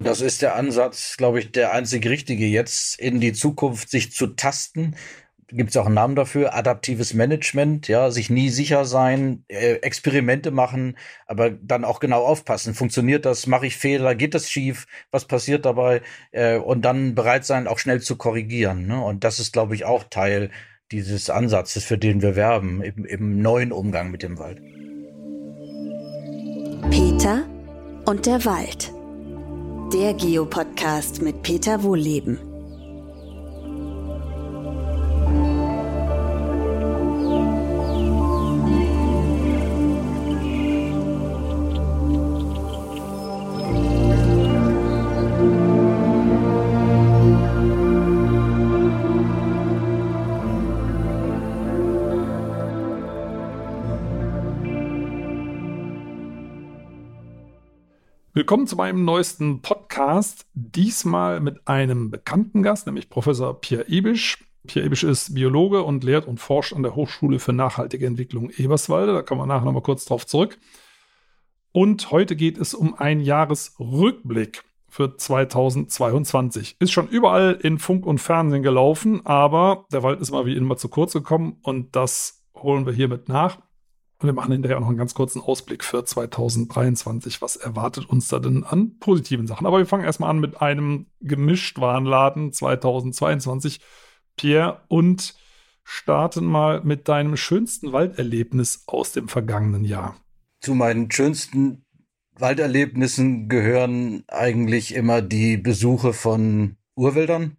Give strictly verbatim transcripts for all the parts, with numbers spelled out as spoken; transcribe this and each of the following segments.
Das ist der Ansatz, glaube ich, der einzig richtige, jetzt in die Zukunft sich zu tasten. Gibt es auch einen Namen dafür, adaptives Management, ja, sich nie sicher sein, äh, Experimente machen, aber dann auch genau aufpassen. Funktioniert das? Mache ich Fehler? Geht das schief? Was passiert dabei? Äh, und dann bereit sein, auch schnell zu korrigieren. Ne? Und das ist, glaube ich, auch Teil dieses Ansatzes, für den wir werben, im, im neuen Umgang mit dem Wald. Peter und der Wald. Der Geo-Podcast mit Peter Wohlleben. Willkommen zu meinem neuesten Podcast, diesmal mit einem bekannten Gast, nämlich Professor Pierre Ibisch. Pierre Ibisch ist Biologe und lehrt und forscht an der Hochschule für nachhaltige Entwicklung Eberswalde. Da kommen wir nachher noch mal kurz drauf zurück. Und heute geht es um einen Jahresrückblick für zweitausendzweiundzwanzig. Ist schon überall in Funk und Fernsehen gelaufen, aber der Wald ist mal wie immer zu kurz gekommen und das holen wir hiermit nach. Und wir machen hinterher auch noch einen ganz kurzen Ausblick für zweitausenddreiundzwanzig. Was erwartet uns da denn an positiven Sachen? Aber wir fangen erstmal an mit einem Gemischtwarenladen zweitausendzweiundzwanzig, Pierre, und starten mal mit deinem schönsten Walderlebnis aus dem vergangenen Jahr. Zu meinen schönsten Walderlebnissen gehören eigentlich immer die Besuche von Urwäldern.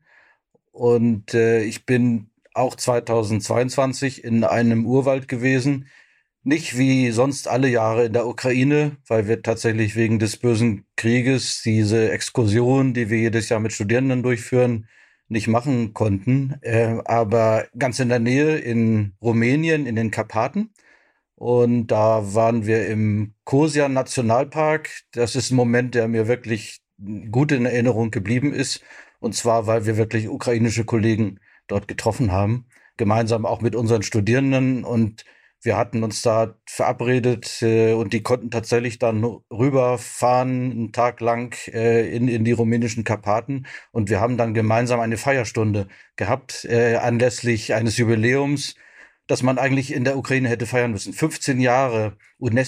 Und äh, ich bin auch zweitausendzweiundzwanzig in einem Urwald gewesen. Nicht wie sonst alle Jahre in der Ukraine, weil wir tatsächlich wegen des bösen Krieges diese Exkursion, die wir jedes Jahr mit Studierenden durchführen, nicht machen konnten. Äh, aber ganz in der Nähe in Rumänien, in den Karpaten. Und da waren wir im Kosia Nationalpark. Das ist ein Moment, der mir wirklich gut in Erinnerung geblieben ist. Und zwar, weil wir wirklich ukrainische Kollegen dort getroffen haben. Gemeinsam auch mit unseren Studierenden, und wir hatten uns da verabredet äh, und die konnten tatsächlich dann rüberfahren, einen Tag lang äh, in, in die rumänischen Karpaten. Und wir haben dann gemeinsam eine Feierstunde gehabt, äh, anlässlich eines Jubiläums, das man eigentlich in der Ukraine hätte feiern müssen. fünfzehn Jahre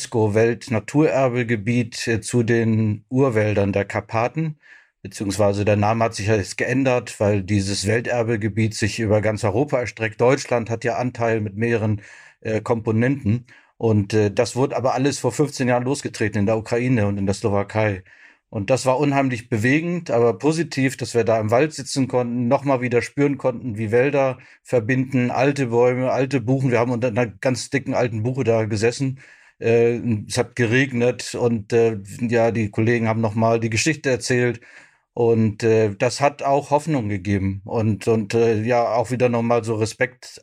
UNESCO-Weltnaturerbegebiet äh, zu den Urwäldern der Karpaten. Beziehungsweise der Name hat sich ja jetzt geändert, weil dieses Welterbegebiet sich über ganz Europa erstreckt. Deutschland hat ja Anteil mit mehreren Äh, Komponenten. Und äh, das wurde aber alles vor fünfzehn Jahren losgetreten in der Ukraine und in der Slowakei. Und das war unheimlich bewegend, aber positiv, dass wir da im Wald sitzen konnten, nochmal wieder spüren konnten, wie Wälder verbinden, alte Bäume, alte Buchen. Wir haben unter einer ganz dicken alten Buche da gesessen. Äh, es hat geregnet und äh, ja, die Kollegen haben nochmal die Geschichte erzählt. Und äh, das hat auch Hoffnung gegeben und und äh, ja auch wieder nochmal so Respekt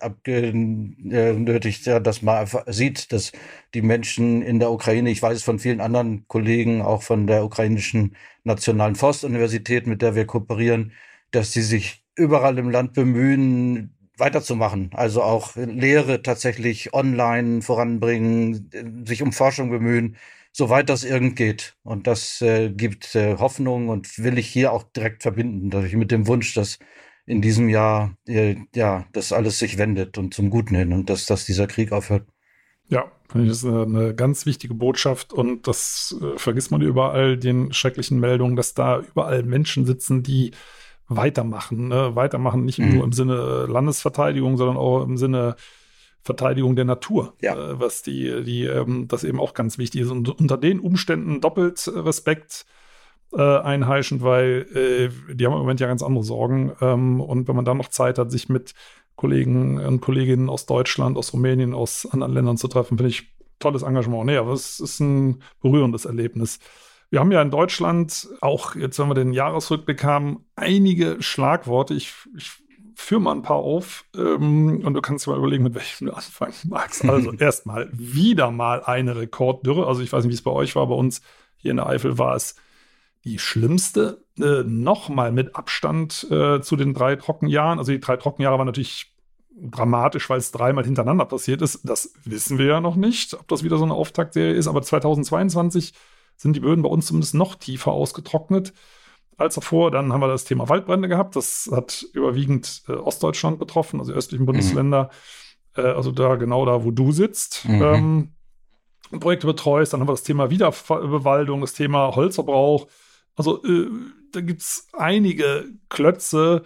abgenötigt, ja, dass man einfach sieht, dass die Menschen in der Ukraine, ich weiß es von vielen anderen Kollegen, auch von der ukrainischen Nationalen Forstuniversität, mit der wir kooperieren, dass sie sich überall im Land bemühen, weiterzumachen. Also auch Lehre tatsächlich online voranbringen, sich um Forschung bemühen, soweit das irgend geht. Und das äh, gibt äh, Hoffnung und will ich hier auch direkt verbinden, dass ich mit dem Wunsch, dass in diesem Jahr äh, ja das alles sich wendet und zum Guten hin und dass, dass dieser Krieg aufhört. Ja, finde ich, das ist eine ganz wichtige Botschaft und das äh, vergisst man überall, den schrecklichen Meldungen, dass da überall Menschen sitzen, die weitermachen. Ne? Weitermachen nicht mhm. nur im Sinne Landesverteidigung, sondern auch im Sinne Verteidigung der Natur, ja. äh, was die, die, ähm, das eben auch ganz wichtig ist. Und unter den Umständen doppelt Respekt äh, einheischend, weil äh, die haben im Moment ja ganz andere Sorgen. Ähm, und wenn man dann noch Zeit hat, sich mit Kollegen und Kolleginnen aus Deutschland, aus Rumänien, aus anderen Ländern zu treffen, finde ich tolles Engagement. Nee, aber es ist ein berührendes Erlebnis. Wir haben ja in Deutschland auch, jetzt wenn wir den Jahresrückblick haben, einige Schlagworte. Ich, ich führe mal ein paar auf ähm, und du kannst dir mal überlegen, mit welchem du anfangen magst. Also erstmal wieder mal eine Rekorddürre. Also ich weiß nicht, wie es bei euch war. Bei uns hier in der Eifel war es die schlimmste. Äh, Nochmal mit Abstand äh, zu den drei Trockenjahren. Also die drei Trockenjahre waren natürlich dramatisch, weil es dreimal hintereinander passiert ist. Das wissen wir ja noch nicht, ob das wieder so eine Auftaktserie ist. Aber zweitausendzweiundzwanzig sind die Böden bei uns zumindest noch tiefer ausgetrocknet. als davor. Dann haben wir das Thema Waldbrände gehabt. Das hat überwiegend äh, Ostdeutschland betroffen, also die östlichen Bundesländer. Mhm. Äh, also da genau da, wo du sitzt. Mhm. Ähm, und Projekte betreust. Dann haben wir das Thema Wiederbewaldung, das Thema Holzverbrauch. Also äh, da gibt es einige Klötze,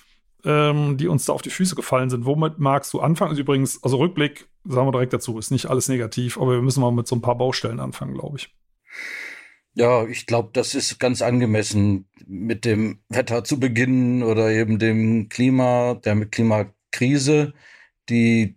ähm, die uns da auf die Füße gefallen sind. Womit magst du anfangen? Also übrigens, also Rückblick, sagen wir direkt dazu, ist nicht alles negativ, aber wir müssen mal mit so ein paar Baustellen anfangen, glaube ich. Ja, ich glaube, das ist ganz angemessen, mit dem Wetter zu beginnen oder eben dem Klima, der Klimakrise, die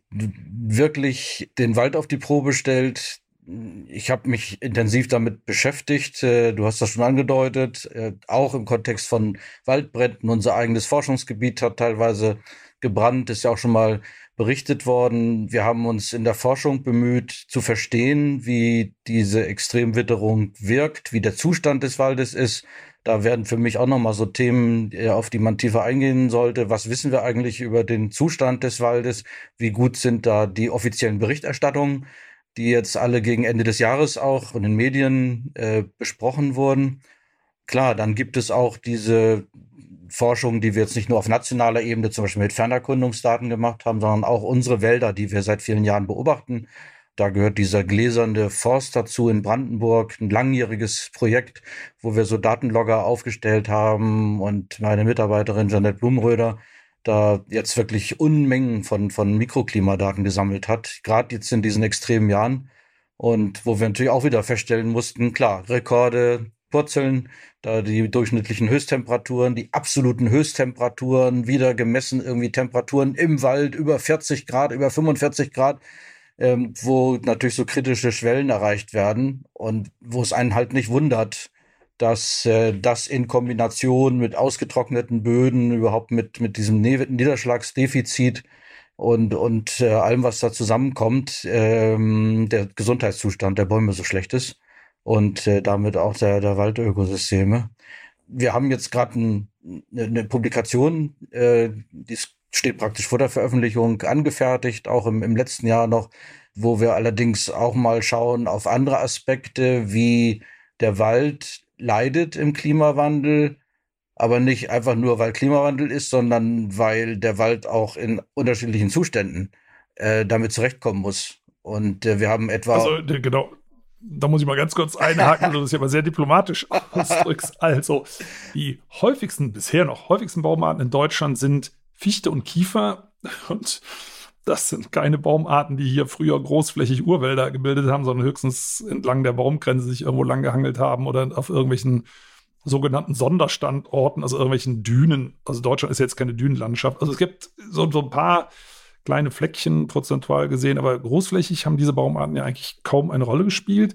wirklich den Wald auf die Probe stellt. Ich habe mich intensiv damit beschäftigt. Du hast das schon angedeutet, auch im Kontext von Waldbränden. Unser eigenes Forschungsgebiet hat teilweise gebrannt, ist ja auch schon mal berichtet worden. Wir haben uns in der Forschung bemüht, zu verstehen, wie diese Extremwitterung wirkt, wie der Zustand des Waldes ist. Da werden für mich auch nochmal so Themen, auf die man tiefer eingehen sollte. Was wissen wir eigentlich über den Zustand des Waldes? Wie gut sind da die offiziellen Berichterstattungen, die jetzt alle gegen Ende des Jahres auch in den Medien äh, besprochen wurden? Klar, dann gibt es auch diese Forschung, die wir jetzt nicht nur auf nationaler Ebene zum Beispiel mit Fernerkundungsdaten gemacht haben, sondern auch unsere Wälder, die wir seit vielen Jahren beobachten. Da gehört dieser gläserne Forst dazu in Brandenburg, ein langjähriges Projekt, wo wir so Datenlogger aufgestellt haben und meine Mitarbeiterin Janette Blumenröder da jetzt wirklich Unmengen von, von Mikroklimadaten gesammelt hat, gerade jetzt in diesen extremen Jahren. Und wo wir natürlich auch wieder feststellen mussten, klar, Rekorde purzeln, da die durchschnittlichen Höchsttemperaturen, die absoluten Höchsttemperaturen, wieder gemessen irgendwie Temperaturen im Wald über vierzig Grad, über fünfundvierzig Grad, ähm, wo natürlich so kritische Schwellen erreicht werden und wo es einen halt nicht wundert, dass äh, das in Kombination mit ausgetrockneten Böden, überhaupt mit mit diesem ne- Niederschlagsdefizit und und äh, allem, was da zusammenkommt, ähm, der Gesundheitszustand der Bäume so schlecht ist und äh, damit auch der der Waldökosysteme. Wir haben jetzt gerade ein, eine, eine Publikation, äh, die steht praktisch vor der Veröffentlichung, angefertigt, auch im, im letzten Jahr noch, wo wir allerdings auch mal schauen auf andere Aspekte, wie der Wald leidet im Klimawandel, aber nicht einfach nur, weil Klimawandel ist, sondern weil der Wald auch in unterschiedlichen Zuständen äh, damit zurechtkommen muss. Und äh, wir haben etwa... Also genau, da muss ich mal ganz kurz einhaken, du das ja mal sehr diplomatisch ausdrückst. Also die häufigsten, bisher noch häufigsten Baumarten in Deutschland sind Fichte und Kiefer, und das sind keine Baumarten, die hier früher großflächig Urwälder gebildet haben, sondern höchstens entlang der Baumgrenze sich irgendwo lang gehangelt haben oder auf irgendwelchen sogenannten Sonderstandorten, also irgendwelchen Dünen. Also Deutschland ist jetzt keine Dünenlandschaft. Also es gibt so, so ein paar kleine Fleckchen prozentual gesehen, aber großflächig haben diese Baumarten ja eigentlich kaum eine Rolle gespielt.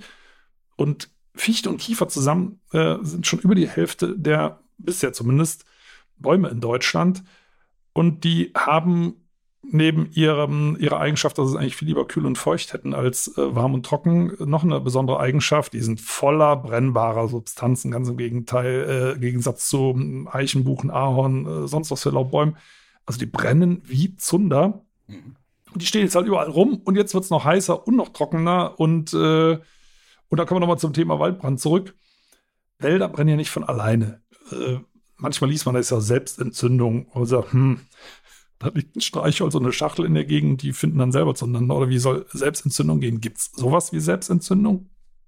Und Fichte und Kiefer zusammen äh, sind schon über die Hälfte der, bisher zumindest, Bäume in Deutschland. Und die haben neben ihrem, ihrer Eigenschaft, dass es eigentlich viel lieber kühl und feucht hätten als äh, warm und trocken, noch eine besondere Eigenschaft. Die sind voller brennbarer Substanzen, ganz im Gegenteil, äh, Gegensatz zu Eichen, Buchen, Ahorn, äh, sonst was für Laubbäumen. Also die brennen wie Zunder. Mhm. Und die stehen jetzt halt überall rum, und jetzt wird es noch heißer und noch trockener. Und, äh, und da kommen wir nochmal zum Thema Waldbrand zurück. Wälder brennen ja nicht von alleine. Äh, manchmal liest man, das ist ja Selbstentzündung. Und sagt, hm, da liegt ein Streichholz und eine Schachtel in der Gegend, die finden dann selber zueinander. Oder wie soll Selbstentzündung gehen? Gibt es sowas wie Selbstentzündung?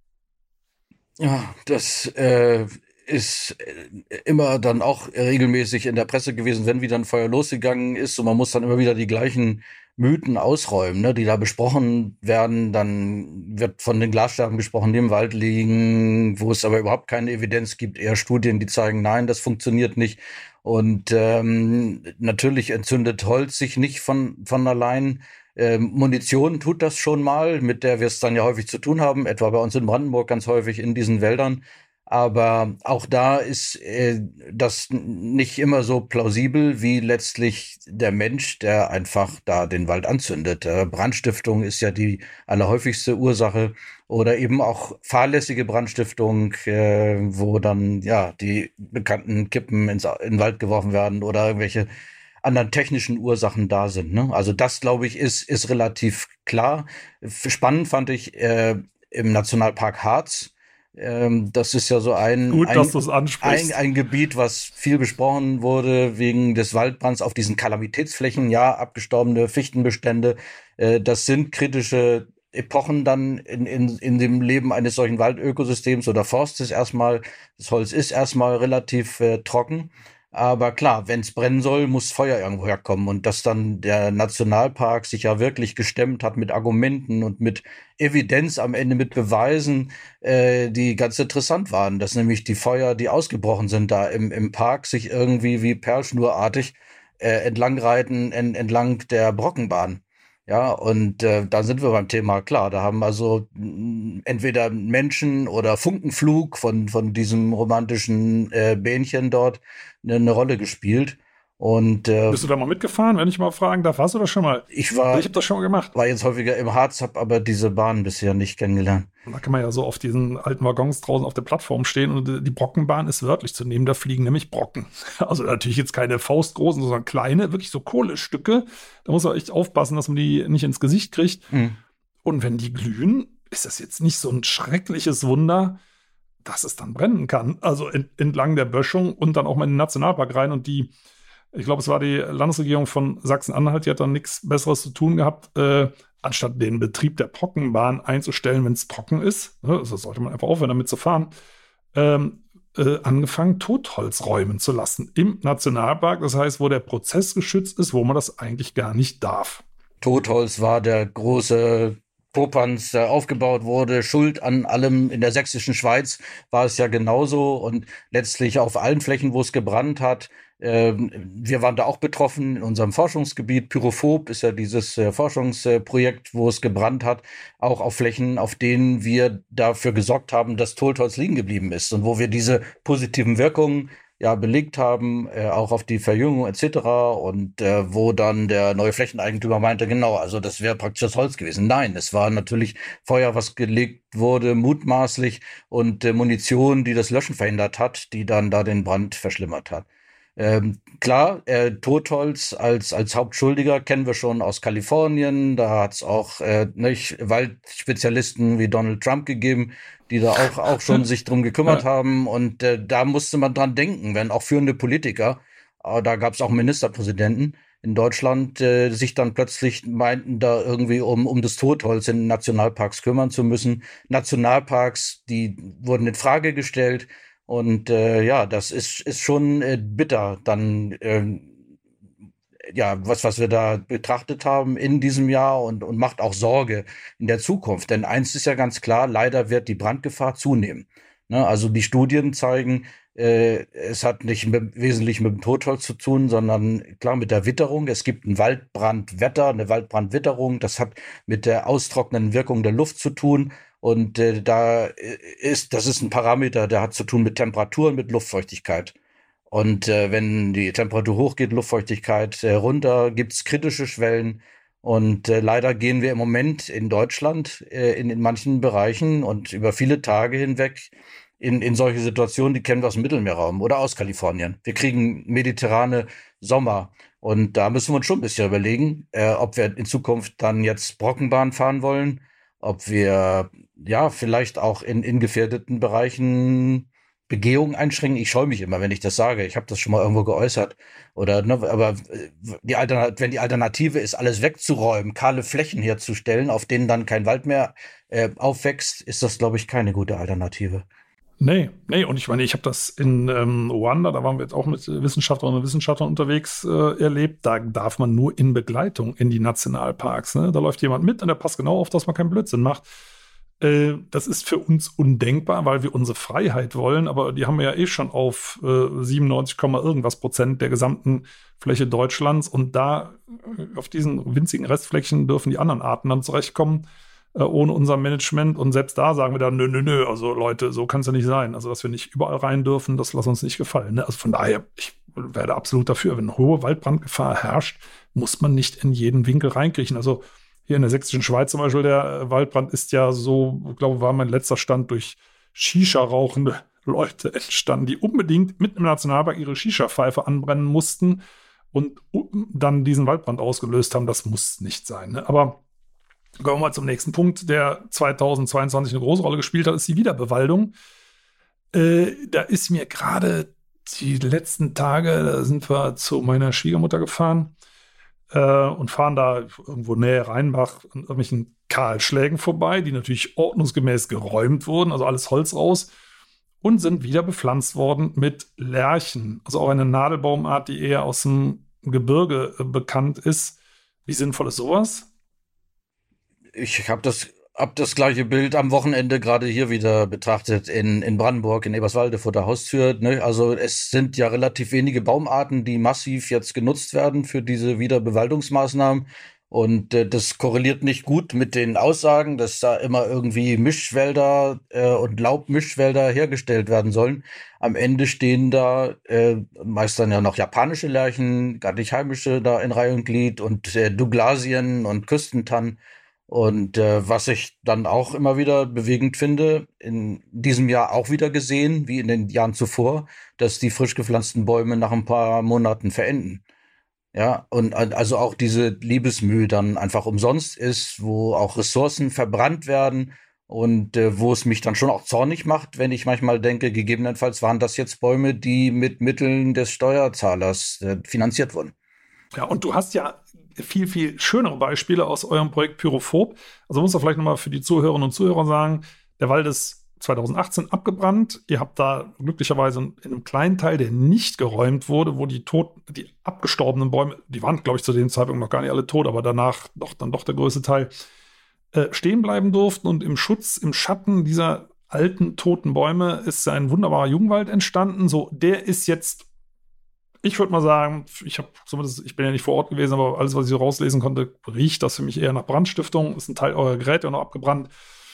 Ja, das äh, ist immer dann auch regelmäßig in der Presse gewesen, wenn wieder ein Feuer losgegangen ist. Und man muss dann immer wieder die gleichen Mythen ausräumen, ne, die da besprochen werden. Dann wird von den Glasscherben gesprochen, die im Wald liegen, wo es aber überhaupt keine Evidenz gibt. Eher Studien, die zeigen, nein, das funktioniert nicht. Und ähm, natürlich entzündet Holz sich nicht von von allein. Ähm, Munition tut das schon mal, mit der wir es dann ja häufig zu tun haben, etwa bei uns in Brandenburg ganz häufig in diesen Wäldern. Aber auch da ist äh, das nicht immer so plausibel wie letztlich der Mensch, der einfach da den Wald anzündet. Äh, Brandstiftung ist ja die allerhäufigste Ursache, oder eben auch fahrlässige Brandstiftung, äh, wo dann ja die bekannten Kippen ins, in den Wald geworfen werden oder irgendwelche anderen technischen Ursachen da sind. Ne? Also das, glaube ich, ist ist relativ klar. Spannend fand ich äh, im Nationalpark Harz, Ähm, das ist ja so ein, Gut, ein, dass du es ansprichst. ein, ein Gebiet, was viel besprochen wurde wegen des Waldbrands auf diesen Kalamitätsflächen, ja, abgestorbene Fichtenbestände. Äh, das sind kritische Epochen dann in, in, in dem Leben eines solchen Waldökosystems oder Forstes erstmal. Das Holz ist erstmal relativ äh, trocken. Aber klar, wenn es brennen soll, muss Feuer irgendwo herkommen. Und dass dann der Nationalpark sich ja wirklich gestemmt hat mit Argumenten und mit Evidenz am Ende, mit Beweisen, äh, die ganz interessant waren. Dass nämlich die Feuer, die ausgebrochen sind da im, im Park, sich irgendwie wie perlschnurartig äh, entlangreiten en, entlang der Brockenbahn. Ja, und äh, da sind wir beim Thema, klar, da haben also mh, entweder Menschen oder Funkenflug von, von diesem romantischen äh, Bähnchen dort eine, eine Rolle gespielt. Und äh, Bist du da mal mitgefahren, wenn ich mal fragen darf? Hast du das schon mal? ich war, Ich habe das schon mal gemacht. war jetzt häufiger im Harz, habe aber diese Bahn bisher nicht kennengelernt. Und da kann man ja so auf diesen alten Waggons draußen auf der Plattform stehen und die Brockenbahn ist wörtlich zu nehmen, da fliegen nämlich Brocken. Also natürlich jetzt keine faustgroßen, sondern kleine, wirklich so Kohlestücke. Da muss man echt aufpassen, dass man die nicht ins Gesicht kriegt. Mhm. Und wenn die glühen, ist das jetzt nicht so ein schreckliches Wunder, dass es dann brennen kann. Also ent entlang der Böschung und dann auch mal in den Nationalpark rein. Und die, ich glaube, es war die Landesregierung von Sachsen-Anhalt, die hat dann nichts Besseres zu tun gehabt, äh, anstatt den Betrieb der Brockenbahn einzustellen, wenn es trocken ist, ne, also sollte man einfach aufhören, damit zu fahren, ähm, äh, angefangen, Totholz räumen zu lassen im Nationalpark. Das heißt, wo der Prozess geschützt ist, wo man das eigentlich gar nicht darf. Totholz war der große Popanz, der aufgebaut wurde. Schuld an allem in der sächsischen Schweiz war es ja genauso. Und letztlich auf allen Flächen, wo es gebrannt hat. Ähm, wir waren da auch betroffen in unserem Forschungsgebiet. Pyrophob ist ja dieses äh, Forschungsprojekt, wo es gebrannt hat. Auch auf Flächen, auf denen wir dafür gesorgt haben, dass Totholz liegen geblieben ist. Und wo wir diese positiven Wirkungen ja belegt haben, äh, auch auf die Verjüngung et cetera. Und äh, wo dann der neue Flächeneigentümer meinte, genau, also das wäre praktisch das Holz gewesen. Nein, es war natürlich Feuer, was gelegt wurde, mutmaßlich, und äh, Munition, die das Löschen verhindert hat, die dann da den Brand verschlimmert hat. Ähm, klar, äh, Totholz als, als Hauptschuldiger kennen wir schon aus Kalifornien. Da hat es auch äh, nicht Waldspezialisten wie Donald Trump gegeben, die da auch, auch schon sich drum gekümmert haben. Und äh, da musste man dran denken, wenn auch führende Politiker, äh, da gab es auch Ministerpräsidenten in Deutschland, äh, sich dann plötzlich meinten, da irgendwie um, um das Totholz in Nationalparks kümmern zu müssen. Nationalparks, die wurden in Frage gestellt. Und äh, ja, das ist, ist schon äh, bitter, dann äh, ja, was, was wir da betrachtet haben in diesem Jahr und, und macht auch Sorge in der Zukunft. Denn eins ist ja ganz klar, leider wird die Brandgefahr zunehmen. Ne? Also die Studien zeigen, äh, es hat nicht mit, wesentlich mit dem Totholz zu tun, sondern klar mit der Witterung. Es gibt ein Waldbrandwetter, eine Waldbrandwitterung. Das hat mit der austrocknenden Wirkung der Luft zu tun. Und äh, da ist, das ist ein Parameter, der hat zu tun mit Temperaturen, mit Luftfeuchtigkeit. Und äh, wenn die Temperatur hochgeht, Luftfeuchtigkeit äh, runter, gibt's kritische Schwellen. Und äh, leider gehen wir im Moment in Deutschland äh, in, in manchen Bereichen und über viele Tage hinweg in, in solche Situationen, die kennen wir aus dem Mittelmeerraum oder aus Kalifornien. Wir kriegen mediterrane Sommer. Und da müssen wir uns schon ein bisschen überlegen, äh, ob wir in Zukunft dann jetzt Brockenbahn fahren wollen, ob wir ja vielleicht auch in, in gefährdeten Bereichen Begehungen einschränken. Ich scheue mich immer, wenn ich das sage. Ich habe das schon mal irgendwo geäußert. Oder, ne, aber die Alternat- wenn die Alternative ist, alles wegzuräumen, kahle Flächen herzustellen, auf denen dann kein Wald mehr äh, aufwächst, ist das, glaube ich, keine gute Alternative. Nee, nee, und ich meine, ich habe das in ähm, Ruanda, da waren wir jetzt auch mit Wissenschaftlerinnen und Wissenschaftlern unterwegs, äh, erlebt. Da darf man nur in Begleitung in die Nationalparks. Ne? Da läuft jemand mit und der passt genau auf, dass man keinen Blödsinn macht. Äh, das ist für uns undenkbar, weil wir unsere Freiheit wollen, aber die haben wir ja eh schon auf äh, siebenundneunzig, irgendwas Prozent der gesamten Fläche Deutschlands. Und da, äh, auf diesen winzigen Restflächen, dürfen die anderen Arten dann zurechtkommen, ohne unser Management. Und selbst da sagen wir dann, nö, nö, nö, also Leute, so kann es ja nicht sein. Also, dass wir nicht überall rein dürfen, das lass uns nicht gefallen. Ne? Also von daher, ich werde absolut dafür, wenn hohe Waldbrandgefahr herrscht, muss man nicht in jeden Winkel reinkriechen. Also hier in der sächsischen Schweiz zum Beispiel, der Waldbrand ist ja so, ich glaube, war mein letzter Stand, durch Shisha-rauchende Leute entstanden, die unbedingt mitten im Nationalpark ihre Shisha-Pfeife anbrennen mussten und dann diesen Waldbrand ausgelöst haben. Das muss nicht sein. Ne? Aber Kommen wir mal zum nächsten Punkt, der zweitausendzweiundzwanzig eine große Rolle gespielt hat, ist die Wiederbewaldung. Äh, da ist mir gerade die letzten Tage, da sind wir zu meiner Schwiegermutter gefahren äh, und fahren da irgendwo näher Rheinbach an irgendwelchen Kahlschlägen vorbei, die natürlich ordnungsgemäß geräumt wurden, also alles Holz raus, und sind wieder bepflanzt worden mit Lärchen, also auch eine Nadelbaumart, die eher aus dem Gebirge äh, bekannt ist. Wie sinnvoll ist sowas? Ich habe das, hab das gleiche Bild am Wochenende gerade hier wieder betrachtet in, in Brandenburg, in Eberswalde vor der Haustür. Ne? Also es sind ja relativ wenige Baumarten, die massiv jetzt genutzt werden für diese Wiederbewaldungsmaßnahmen. Und äh, das korreliert nicht gut mit den Aussagen, dass da immer irgendwie Mischwälder äh, und Laubmischwälder hergestellt werden sollen. Am Ende stehen da äh, meist dann ja noch japanische Lärchen, gar nicht heimische da in Reihe und Glied und äh, Douglasien und Küstentannen. Und äh, was ich dann auch immer wieder bewegend finde, in diesem Jahr auch wieder gesehen, wie in den Jahren zuvor, dass die frisch gepflanzten Bäume nach ein paar Monaten verenden. Ja, und al- also auch diese Liebesmüh dann einfach umsonst ist, wo auch Ressourcen verbrannt werden und äh, wo es mich dann schon auch zornig macht, wenn ich manchmal denke, gegebenenfalls waren das jetzt Bäume, die mit Mitteln des Steuerzahlers äh, finanziert wurden. Ja, und du hast ja viel, viel schönere Beispiele aus eurem Projekt Pyrophob. Also muss man vielleicht nochmal für die Zuhörerinnen und Zuhörer sagen, der Wald ist zweitausendachtzehn abgebrannt. Ihr habt da glücklicherweise in einem kleinen Teil, der nicht geräumt wurde, wo die tot, die abgestorbenen Bäume, die waren, glaube ich, zu dem Zeitpunkt noch gar nicht alle tot, aber danach doch dann doch der größte Teil, äh, stehen bleiben durften. Und im Schutz, im Schatten dieser alten, toten Bäume ist ein wunderbarer Jugendwald entstanden. So, der ist jetzt, ich würde mal sagen, ich habe zumindest, ich bin ja nicht vor Ort gewesen, aber alles, was ich so rauslesen konnte, riecht das für mich eher nach Brandstiftung. Ist ein Teil eurer Geräte noch abgebrannt.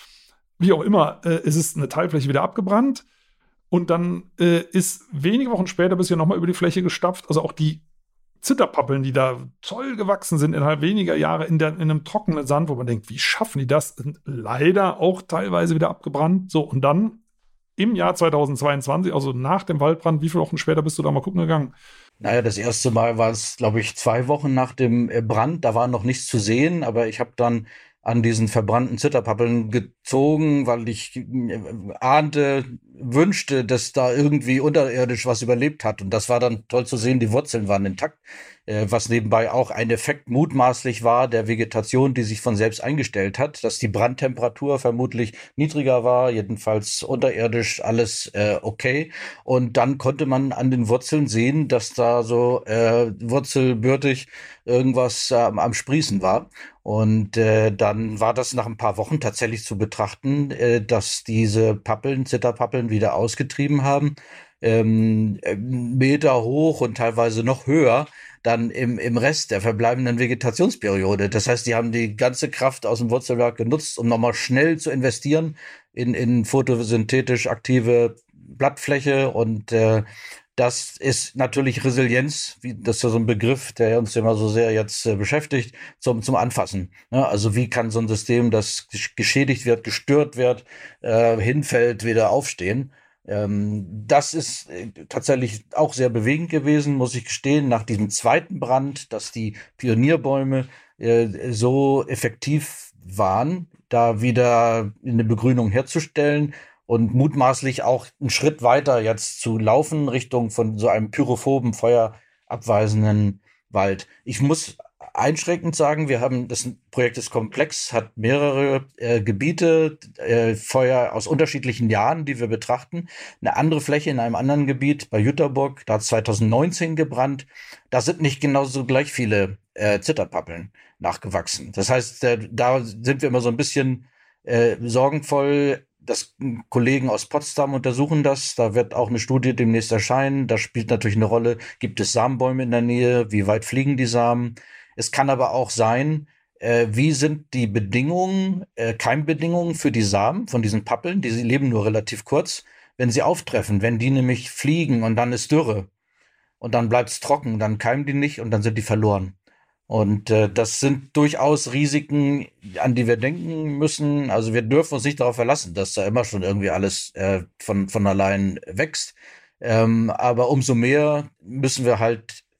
Wie auch immer, äh, ist es eine Teilfläche wieder abgebrannt. Und dann äh, ist wenige Wochen später bist du ja nochmal über die Fläche gestapft. Also auch die Zitterpappeln, die da toll gewachsen sind innerhalb weniger Jahre in, der, in einem trockenen Sand, wo man denkt, wie schaffen die das? Sind leider auch teilweise wieder abgebrannt. So, und dann im Jahr zweitausendzweiundzwanzig, also nach dem Waldbrand, wie viele Wochen später bist du da mal gucken gegangen? Naja, das erste Mal war es, glaube ich, zwei Wochen nach dem äh, Brand. Da war noch nichts zu sehen, aber ich habe dann an diesen verbrannten Zitterpappeln gezogen, weil ich äh, ahnte, wünschte, dass da irgendwie unterirdisch was überlebt hat. Und das war dann toll zu sehen, die Wurzeln waren intakt, äh, was nebenbei auch ein Effekt mutmaßlich war der Vegetation, die sich von selbst eingestellt hat, dass die Brandtemperatur vermutlich niedriger war, jedenfalls unterirdisch alles äh, okay. Und dann konnte man an den Wurzeln sehen, dass da so äh, wurzelbürtig irgendwas äh, am Sprießen war. Und äh, dann war das nach ein paar Wochen tatsächlich zu betrachten, äh, dass diese Pappeln, Zitterpappeln wieder ausgetrieben haben, ähm, äh, Meter hoch und teilweise noch höher, dann im, im Rest der verbleibenden Vegetationsperiode. Das heißt, die haben die ganze Kraft aus dem Wurzelwerk genutzt, um nochmal schnell zu investieren in, in photosynthetisch aktive Blattfläche und äh, das ist natürlich Resilienz, wie das ist ja so ein Begriff, der uns immer so sehr jetzt äh, beschäftigt, zum, zum Anfassen. Ja, also wie kann so ein System, das geschädigt wird, gestört wird, äh, hinfällt, wieder aufstehen? Ähm, das ist äh, tatsächlich auch sehr bewegend gewesen, muss ich gestehen, nach diesem zweiten Brand, dass die Pionierbäume äh, so effektiv waren, da wieder eine Begrünung herzustellen und mutmaßlich auch einen Schritt weiter jetzt zu laufen Richtung von so einem pyrophoben, feuerabweisenden Wald. Ich muss einschränkend sagen, wir haben, das Projekt ist komplex, hat mehrere äh, Gebiete, äh, Feuer aus unterschiedlichen Jahren, die wir betrachten. Eine andere Fläche in einem anderen Gebiet bei Jüterburg, da hat zweitausendneunzehn gebrannt. Da sind nicht genauso gleich viele äh, Zitterpappeln nachgewachsen. Das heißt, äh, da sind wir immer so ein bisschen äh, sorgenvoll. Das Kollegen aus Potsdam untersuchen das. Da wird auch eine Studie demnächst erscheinen. Da spielt natürlich eine Rolle, gibt es Samenbäume in der Nähe? Wie weit fliegen die Samen? Es kann aber auch sein, äh, wie sind die Bedingungen, äh, Keimbedingungen für die Samen von diesen Pappeln? Die leben nur relativ kurz. Wenn sie auftreffen, wenn die nämlich fliegen und dann ist Dürre und dann bleibt es trocken, dann keimen die nicht und dann sind die verloren. Und äh, das sind durchaus Risiken, an die wir denken müssen. Also wir dürfen uns nicht darauf verlassen, dass da immer schon irgendwie alles äh, von, von allein wächst. Ähm, aber umso mehr müssen wir halt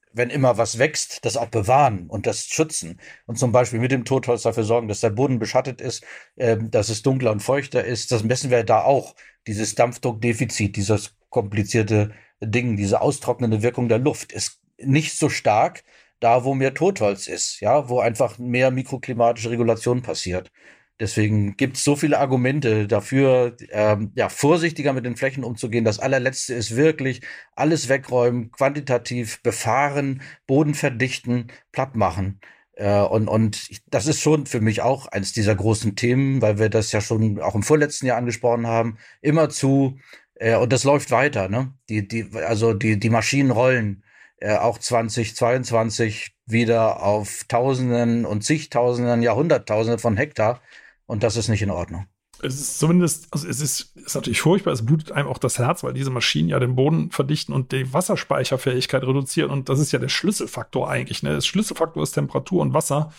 wenn immer was wächst, das auch bewahren und das schützen. Und zum Beispiel mit dem Totholz dafür sorgen, dass der Boden beschattet ist, äh, dass es dunkler und feuchter ist. Das messen wir da auch. Dieses Dampfdruckdefizit, dieses komplizierte Ding, diese austrocknende Wirkung der Luft ist nicht so stark da, wo mehr Totholz ist, ja, wo einfach mehr mikroklimatische Regulation passiert. Deswegen gibt es so viele Argumente dafür, ähm, ja, vorsichtiger mit den Flächen umzugehen. Das allerletzte ist wirklich alles wegräumen, quantitativ befahren, Boden verdichten, platt machen. Äh, und, und das ist schon für mich auch eines dieser großen Themen, weil wir das ja schon auch im vorletzten Jahr angesprochen haben. Immerzu, äh, und das läuft weiter, ne? Die, die, also die, die Maschinen rollen äh, auch zwanzig zweiundzwanzig wieder auf Tausenden und zigtausenden, ja Hunderttausende von Hektar. Und das ist nicht in Ordnung. Es ist zumindest, also es ist, ist natürlich furchtbar, es blutet einem auch das Herz, weil diese Maschinen ja den Boden verdichten und die Wasserspeicherfähigkeit reduzieren. Und das ist ja der Schlüsselfaktor eigentlich. Ne? Der Schlüsselfaktor ist Temperatur und Wasser.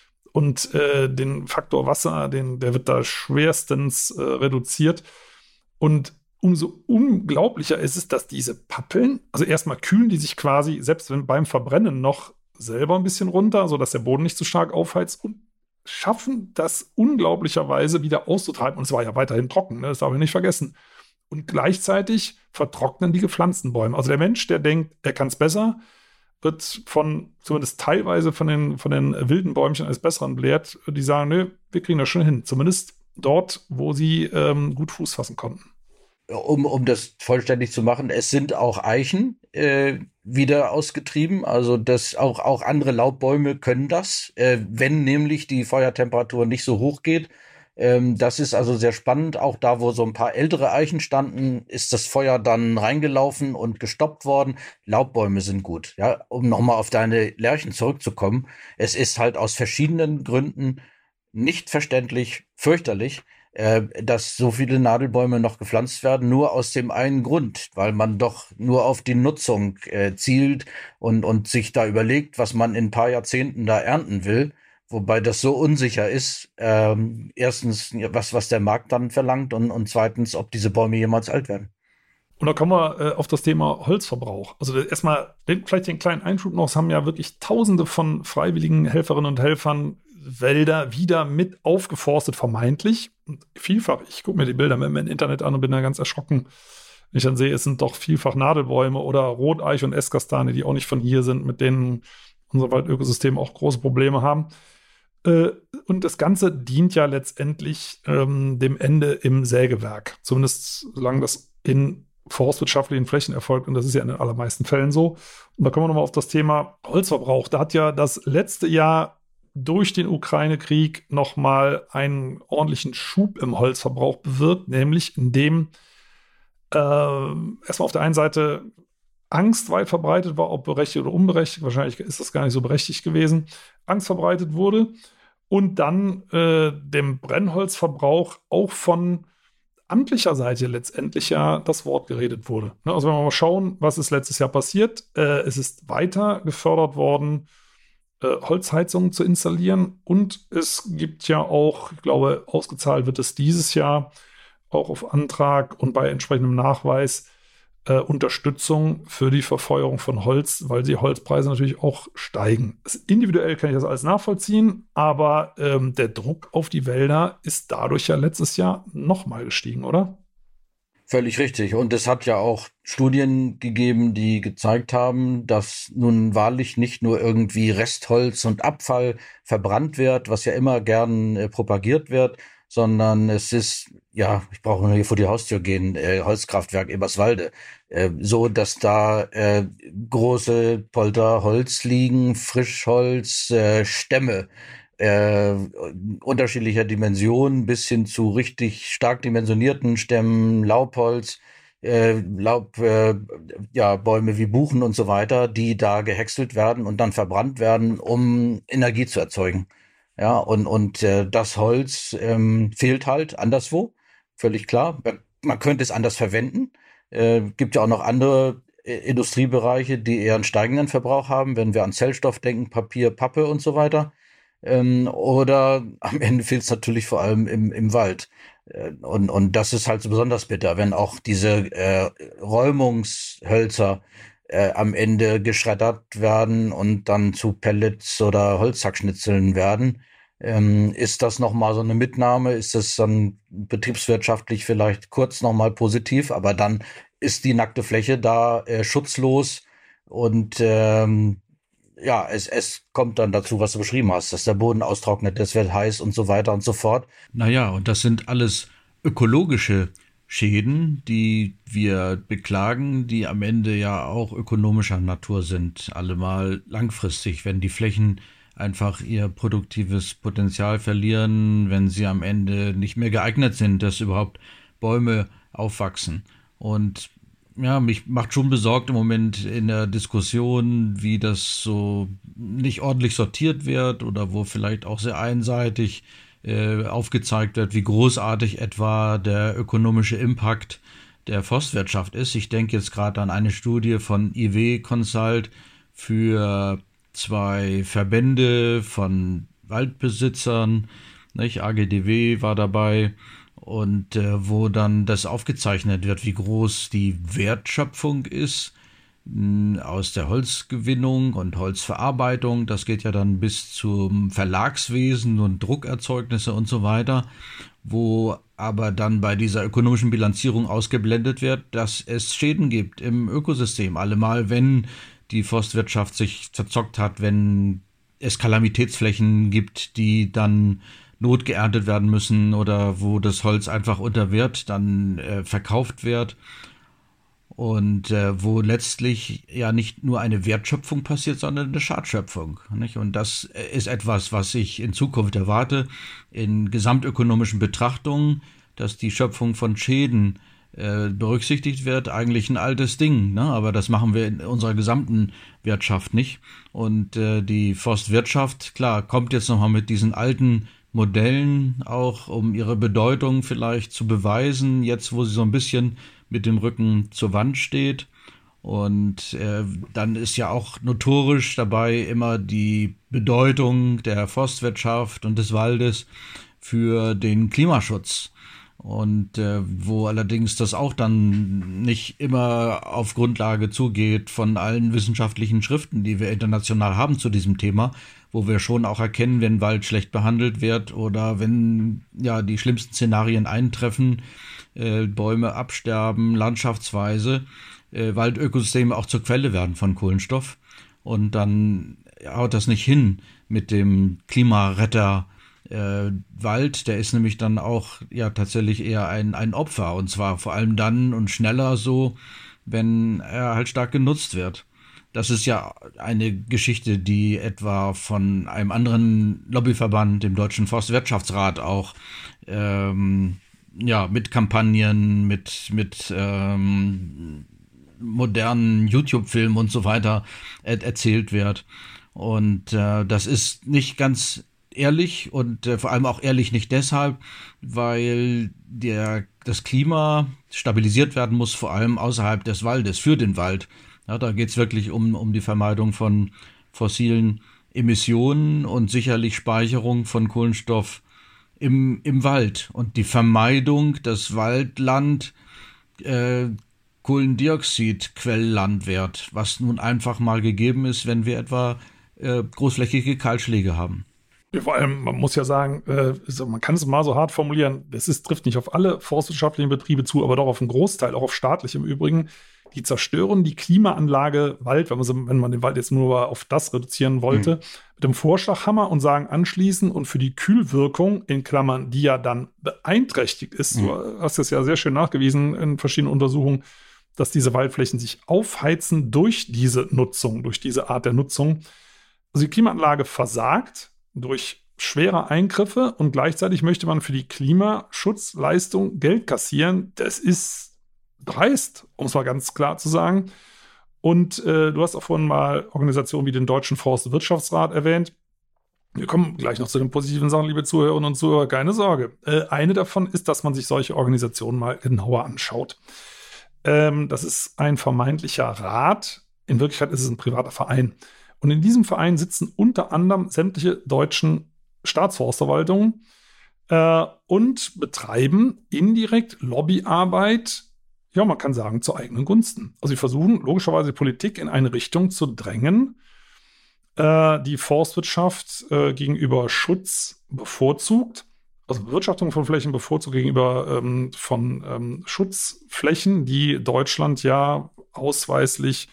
Und äh, den Faktor Wasser, den, der wird da schwerstens äh, reduziert. Und umso unglaublicher ist es, dass diese Pappeln, also erstmal kühlen die sich quasi, selbst wenn beim Verbrennen noch selber ein bisschen runter, sodass der Boden nicht zu stark aufheizt, und schaffen das unglaublicherweise wieder auszutreiben. Und es war ja weiterhin trocken, ne? Das darf ich nicht vergessen. Und gleichzeitig vertrocknen die gepflanzten Bäume. Also der Mensch, der denkt, er kann es besser, wird von, zumindest teilweise von den, von den wilden Bäumchen eines Besseren belehrt. Die sagen, nö, wir kriegen das schon hin. Zumindest dort, wo sie ähm, gut Fuß fassen konnten. Um, um das vollständig zu machen, es sind auch Eichen äh, wieder ausgetrieben. Also das auch, auch andere Laubbäume können das, äh, wenn nämlich die Feuertemperatur nicht so hoch geht. Ähm, das ist also sehr spannend. Auch da, wo so ein paar ältere Eichen standen, ist das Feuer dann reingelaufen und gestoppt worden. Laubbäume sind gut. Ja, um nochmal auf deine Lärchen zurückzukommen. Es ist halt aus verschiedenen Gründen nicht verständlich, fürchterlich, äh, dass so viele Nadelbäume noch gepflanzt werden, nur aus dem einen Grund, weil man doch nur auf die Nutzung äh, zielt und, und sich da überlegt, was man in ein paar Jahrzehnten da ernten will, wobei das so unsicher ist, ähm, erstens, was, was der Markt dann verlangt und, und zweitens, ob diese Bäume jemals alt werden. Und da kommen wir äh, auf das Thema Holzverbrauch. Also erstmal, den, vielleicht den kleinen Einschub noch, es haben ja wirklich Tausende von freiwilligen Helferinnen und Helfern Wälder wieder mit aufgeforstet, vermeintlich. Und vielfach, ich gucke mir die Bilder im Internet an und bin da ganz erschrocken, wenn ich dann sehe, es sind doch vielfach Nadelbäume oder Roteich und Esskastanie, die auch nicht von hier sind, mit denen unser Waldökosystem auch große Probleme haben. Äh, und das Ganze dient ja letztendlich ähm, dem Ende im Sägewerk. Zumindest solange das in forstwirtschaftlichen Flächen erfolgt, und das ist ja in den allermeisten Fällen so. Und da kommen wir nochmal auf das Thema Holzverbrauch. Da hat ja das letzte Jahr durch den Ukraine-Krieg nochmal einen ordentlichen Schub im Holzverbrauch bewirkt, nämlich indem äh, erstmal auf der einen Seite Angst weit verbreitet war, ob berechtigt oder unberechtigt, wahrscheinlich ist das gar nicht so berechtigt gewesen, Angst verbreitet wurde und dann äh, dem Brennholzverbrauch auch von amtlicher Seite letztendlich ja das Wort geredet wurde. Ne, also wenn wir mal schauen, was ist letztes Jahr passiert, äh, es ist weiter gefördert worden, Holzheizungen zu installieren, und es gibt ja auch, ich glaube, ausgezahlt wird es dieses Jahr auch auf Antrag und bei entsprechendem Nachweis äh, Unterstützung für die Verfeuerung von Holz, weil die Holzpreise natürlich auch steigen. Individuell kann ich das alles nachvollziehen, aber ähm, der Druck auf die Wälder ist dadurch ja letztes Jahr nochmal gestiegen, oder? Völlig richtig. Und es hat ja auch Studien gegeben, die gezeigt haben, dass nun wahrlich nicht nur irgendwie Restholz und Abfall verbrannt wird, was ja immer gern äh, propagiert wird, sondern es ist, ja, ich brauche nur hier vor die Haustür gehen, äh, Holzkraftwerk Eberswalde, äh, so, dass da äh, große Polter Holz liegen, Frischholz, äh, Stämme, Äh, unterschiedlicher Dimensionen bis hin zu richtig stark dimensionierten Stämmen, Laubholz, äh, Laub, äh, ja, Bäume wie Buchen und so weiter, die da gehäckselt werden und dann verbrannt werden, um Energie zu erzeugen. Ja, und, und äh, das Holz ähm, fehlt halt anderswo, völlig klar. Man könnte es anders verwenden. Äh, gibt ja auch noch andere äh, Industriebereiche, die eher einen steigenden Verbrauch haben, wenn wir an Zellstoff denken, Papier, Pappe und so weiter. Ähm, oder am Ende fehlt es natürlich vor allem im, im Wald. Äh, und, und das ist halt so besonders bitter, wenn auch diese äh, Räumungshölzer äh, am Ende geschreddert werden und dann zu Pellets oder Holzhackschnitzeln werden. Ähm, ist das nochmal so eine Mitnahme? Ist das dann betriebswirtschaftlich vielleicht kurz nochmal positiv, aber dann ist die nackte Fläche da äh, schutzlos und ähm, ja, es, es kommt dann dazu, was du beschrieben hast, dass der Boden austrocknet, es wird heiß und so weiter und so fort. Naja, und das sind alles ökologische Schäden, die wir beklagen, die am Ende ja auch ökonomischer Natur sind, allemal langfristig, wenn die Flächen einfach ihr produktives Potenzial verlieren, wenn sie am Ende nicht mehr geeignet sind, dass überhaupt Bäume aufwachsen. Und ja, mich macht schon besorgt im Moment in der Diskussion, wie das so nicht ordentlich sortiert wird oder wo vielleicht auch sehr einseitig äh, aufgezeigt wird, wie großartig etwa der ökonomische Impact der Forstwirtschaft ist. Ich denke jetzt gerade an eine Studie von I W Consult für zwei Verbände von Waldbesitzern, nicht? A G D W war dabei. Und äh, wo dann das aufgezeichnet wird, wie groß die Wertschöpfung ist mh, aus der Holzgewinnung und Holzverarbeitung. Das geht ja dann bis zum Verlagswesen und Druckerzeugnisse und so weiter, wo aber dann bei dieser ökonomischen Bilanzierung ausgeblendet wird, dass es Schäden gibt im Ökosystem. Allemal, wenn die Forstwirtschaft sich verzockt hat, wenn es Kalamitätsflächen gibt, die dann notgeerntet werden müssen oder wo das Holz einfach unter Wert dann äh, verkauft wird und äh, wo letztlich ja nicht nur eine Wertschöpfung passiert, sondern eine Schadschöpfung, nicht? Und das ist etwas, was ich in Zukunft erwarte, in gesamtökonomischen Betrachtungen, dass die Schöpfung von Schäden äh, berücksichtigt wird, eigentlich ein altes Ding, ne? Aber das machen wir in unserer gesamten Wirtschaft nicht. Und äh, die Forstwirtschaft, klar, kommt jetzt nochmal mit diesen alten Modellen auch, um ihre Bedeutung vielleicht zu beweisen, jetzt wo sie so ein bisschen mit dem Rücken zur Wand steht. Und äh, dann ist ja auch notorisch dabei immer die Bedeutung der Forstwirtschaft und des Waldes für den Klimaschutz. Und äh, wo allerdings das auch dann nicht immer auf Grundlage zugeht von allen wissenschaftlichen Schriften, die wir international haben zu diesem Thema, wo wir schon auch erkennen, wenn Wald schlecht behandelt wird oder wenn ja die schlimmsten Szenarien eintreffen, äh, Bäume absterben, landschaftsweise, äh, Waldökosysteme auch zur Quelle werden von Kohlenstoff. Und dann haut das nicht hin mit dem Klimaretter äh, Wald, der ist nämlich dann auch ja tatsächlich eher ein, ein Opfer, und zwar vor allem dann und schneller so, wenn er halt stark genutzt wird. Das ist ja eine Geschichte, die etwa von einem anderen Lobbyverband, dem Deutschen Forstwirtschaftsrat, auch ähm, ja mit Kampagnen, mit mit ähm, modernen YouTube-Filmen und so weiter er- erzählt wird. Und äh, das ist nicht ganz ehrlich und äh, vor allem auch ehrlich nicht deshalb, weil der das Klima stabilisiert werden muss, vor allem außerhalb des Waldes, für den Wald. Ja, da geht es wirklich um, um die Vermeidung von fossilen Emissionen und sicherlich Speicherung von Kohlenstoff im, im Wald und die Vermeidung, dass Waldland äh, Kohlendioxidquellland wird, was nun einfach mal gegeben ist, wenn wir etwa äh, großflächige Kahlschläge haben. Ja, vor allem, man muss ja sagen, äh, so, man kann es mal so hart formulieren, das ist, trifft nicht auf alle forstwirtschaftlichen Betriebe zu, aber doch auf einen Großteil, auch auf staatlich im Übrigen. Die zerstören die Klimaanlage Wald, wenn man, so, wenn man den Wald jetzt nur auf das reduzieren wollte, mhm. mit dem Vorschlaghammer und sagen anschließend und für die Kühlwirkung, in Klammern, die ja dann beeinträchtigt ist, mhm. du hast es ja sehr schön nachgewiesen in verschiedenen Untersuchungen, dass diese Waldflächen sich aufheizen durch diese Nutzung, durch diese Art der Nutzung. Also die Klimaanlage versagt durch schwere Eingriffe und gleichzeitig möchte man für die Klimaschutzleistung Geld kassieren. Das ist dreist, um es mal ganz klar zu sagen. Und äh, du hast auch vorhin mal Organisationen wie den Deutschen Forstwirtschaftsrat erwähnt. Wir kommen gleich noch zu den positiven Sachen, liebe Zuhörerinnen und Zuhörer, keine Sorge. Äh, eine davon ist, dass man sich solche Organisationen mal genauer anschaut. Ähm, das ist ein vermeintlicher Rat. In Wirklichkeit ist es ein privater Verein. Und in diesem Verein sitzen unter anderem sämtliche deutschen Staatsforstverwaltungen äh, und betreiben indirekt Lobbyarbeit ja, man kann sagen, zu eigenen Gunsten. Also sie versuchen logischerweise die Politik in eine Richtung zu drängen, äh, die Forstwirtschaft äh, gegenüber Schutz bevorzugt, also Bewirtschaftung von Flächen bevorzugt gegenüber ähm, von ähm, Schutzflächen, die Deutschland ja ausweislich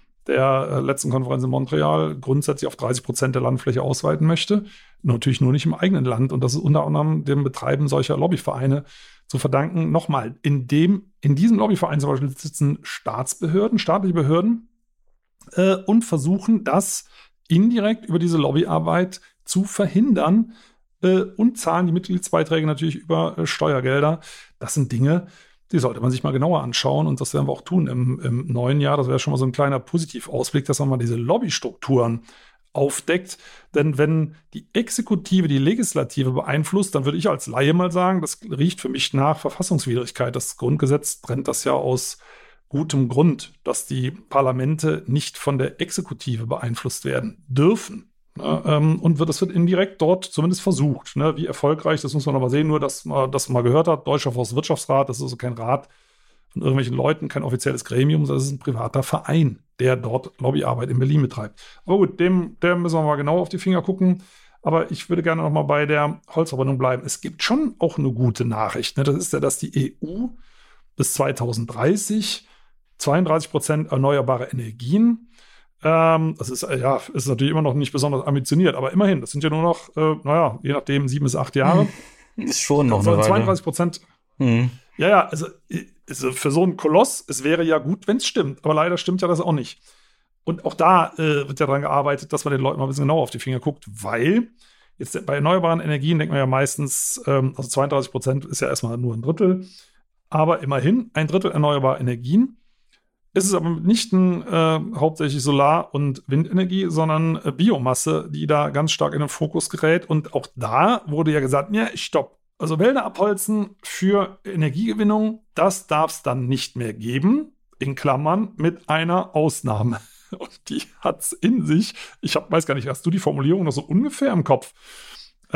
der äh, letzten Konferenz in Montreal grundsätzlich auf dreißig Prozent der Landfläche ausweiten möchte. Natürlich nur nicht im eigenen Land. Und das ist unter anderem dem Betreiben solcher Lobbyvereine zu verdanken. Nochmal, in, dem, in diesem Lobbyverein zum Beispiel sitzen Staatsbehörden, staatliche Behörden äh, und versuchen das indirekt über diese Lobbyarbeit zu verhindern äh, und zahlen die Mitgliedsbeiträge natürlich über äh, Steuergelder. Das sind Dinge, die sollte man sich mal genauer anschauen und das werden wir auch tun im, im neuen Jahr. Das wäre schon mal so ein kleiner Positivausblick, dass man mal diese Lobbystrukturen aufdeckt. Denn wenn die Exekutive die Legislative beeinflusst, dann würde ich als Laie mal sagen, das riecht für mich nach Verfassungswidrigkeit. Das Grundgesetz trennt das ja aus gutem Grund, dass die Parlamente nicht von der Exekutive beeinflusst werden dürfen. Ja, ähm, und wird, das wird indirekt dort zumindest versucht. Ne? Wie erfolgreich, das muss man noch mal sehen. Nur, dass man das mal gehört hat, Deutscher Forstwirtschaftsrat, das ist also kein Rat von irgendwelchen Leuten, kein offizielles Gremium, das ist ein privater Verein, der dort Lobbyarbeit in Berlin betreibt. Aber gut, dem, dem müssen wir mal genau auf die Finger gucken. Aber ich würde gerne noch mal bei der Holzverbrennung bleiben. Es gibt schon auch eine gute Nachricht. Ne? Das ist ja, dass die E U bis zwanzig dreißig zweiunddreißig Prozent erneuerbare Energien. Ähm, das ist, ja, ist natürlich immer noch nicht besonders ambitioniert, aber immerhin, das sind ja nur noch, äh, naja, je nachdem, sieben bis acht Jahre. Ist schon noch also eine zweiunddreißig Prozent. Hm. Ja, ja, also, also für so einen Koloss, es wäre ja gut, wenn es stimmt, aber leider stimmt ja das auch nicht. Und auch da äh, wird ja daran gearbeitet, dass man den Leuten mal ein bisschen genauer auf die Finger guckt, weil jetzt bei erneuerbaren Energien denkt man ja meistens, ähm, also zweiunddreißig Prozent ist ja erstmal nur ein Drittel, aber immerhin ein Drittel erneuerbare Energien. Es ist aber nicht ein, äh, hauptsächlich Solar- und Windenergie, sondern äh, Biomasse, die da ganz stark in den Fokus gerät. Und auch da wurde ja gesagt, ja, stopp. Also Wälder abholzen für Energiegewinnung, das darf es dann nicht mehr geben, in Klammern mit einer Ausnahme. Und die hat es in sich. Ich hab, weiß gar nicht, hast du die Formulierung noch so ungefähr im Kopf? Äh,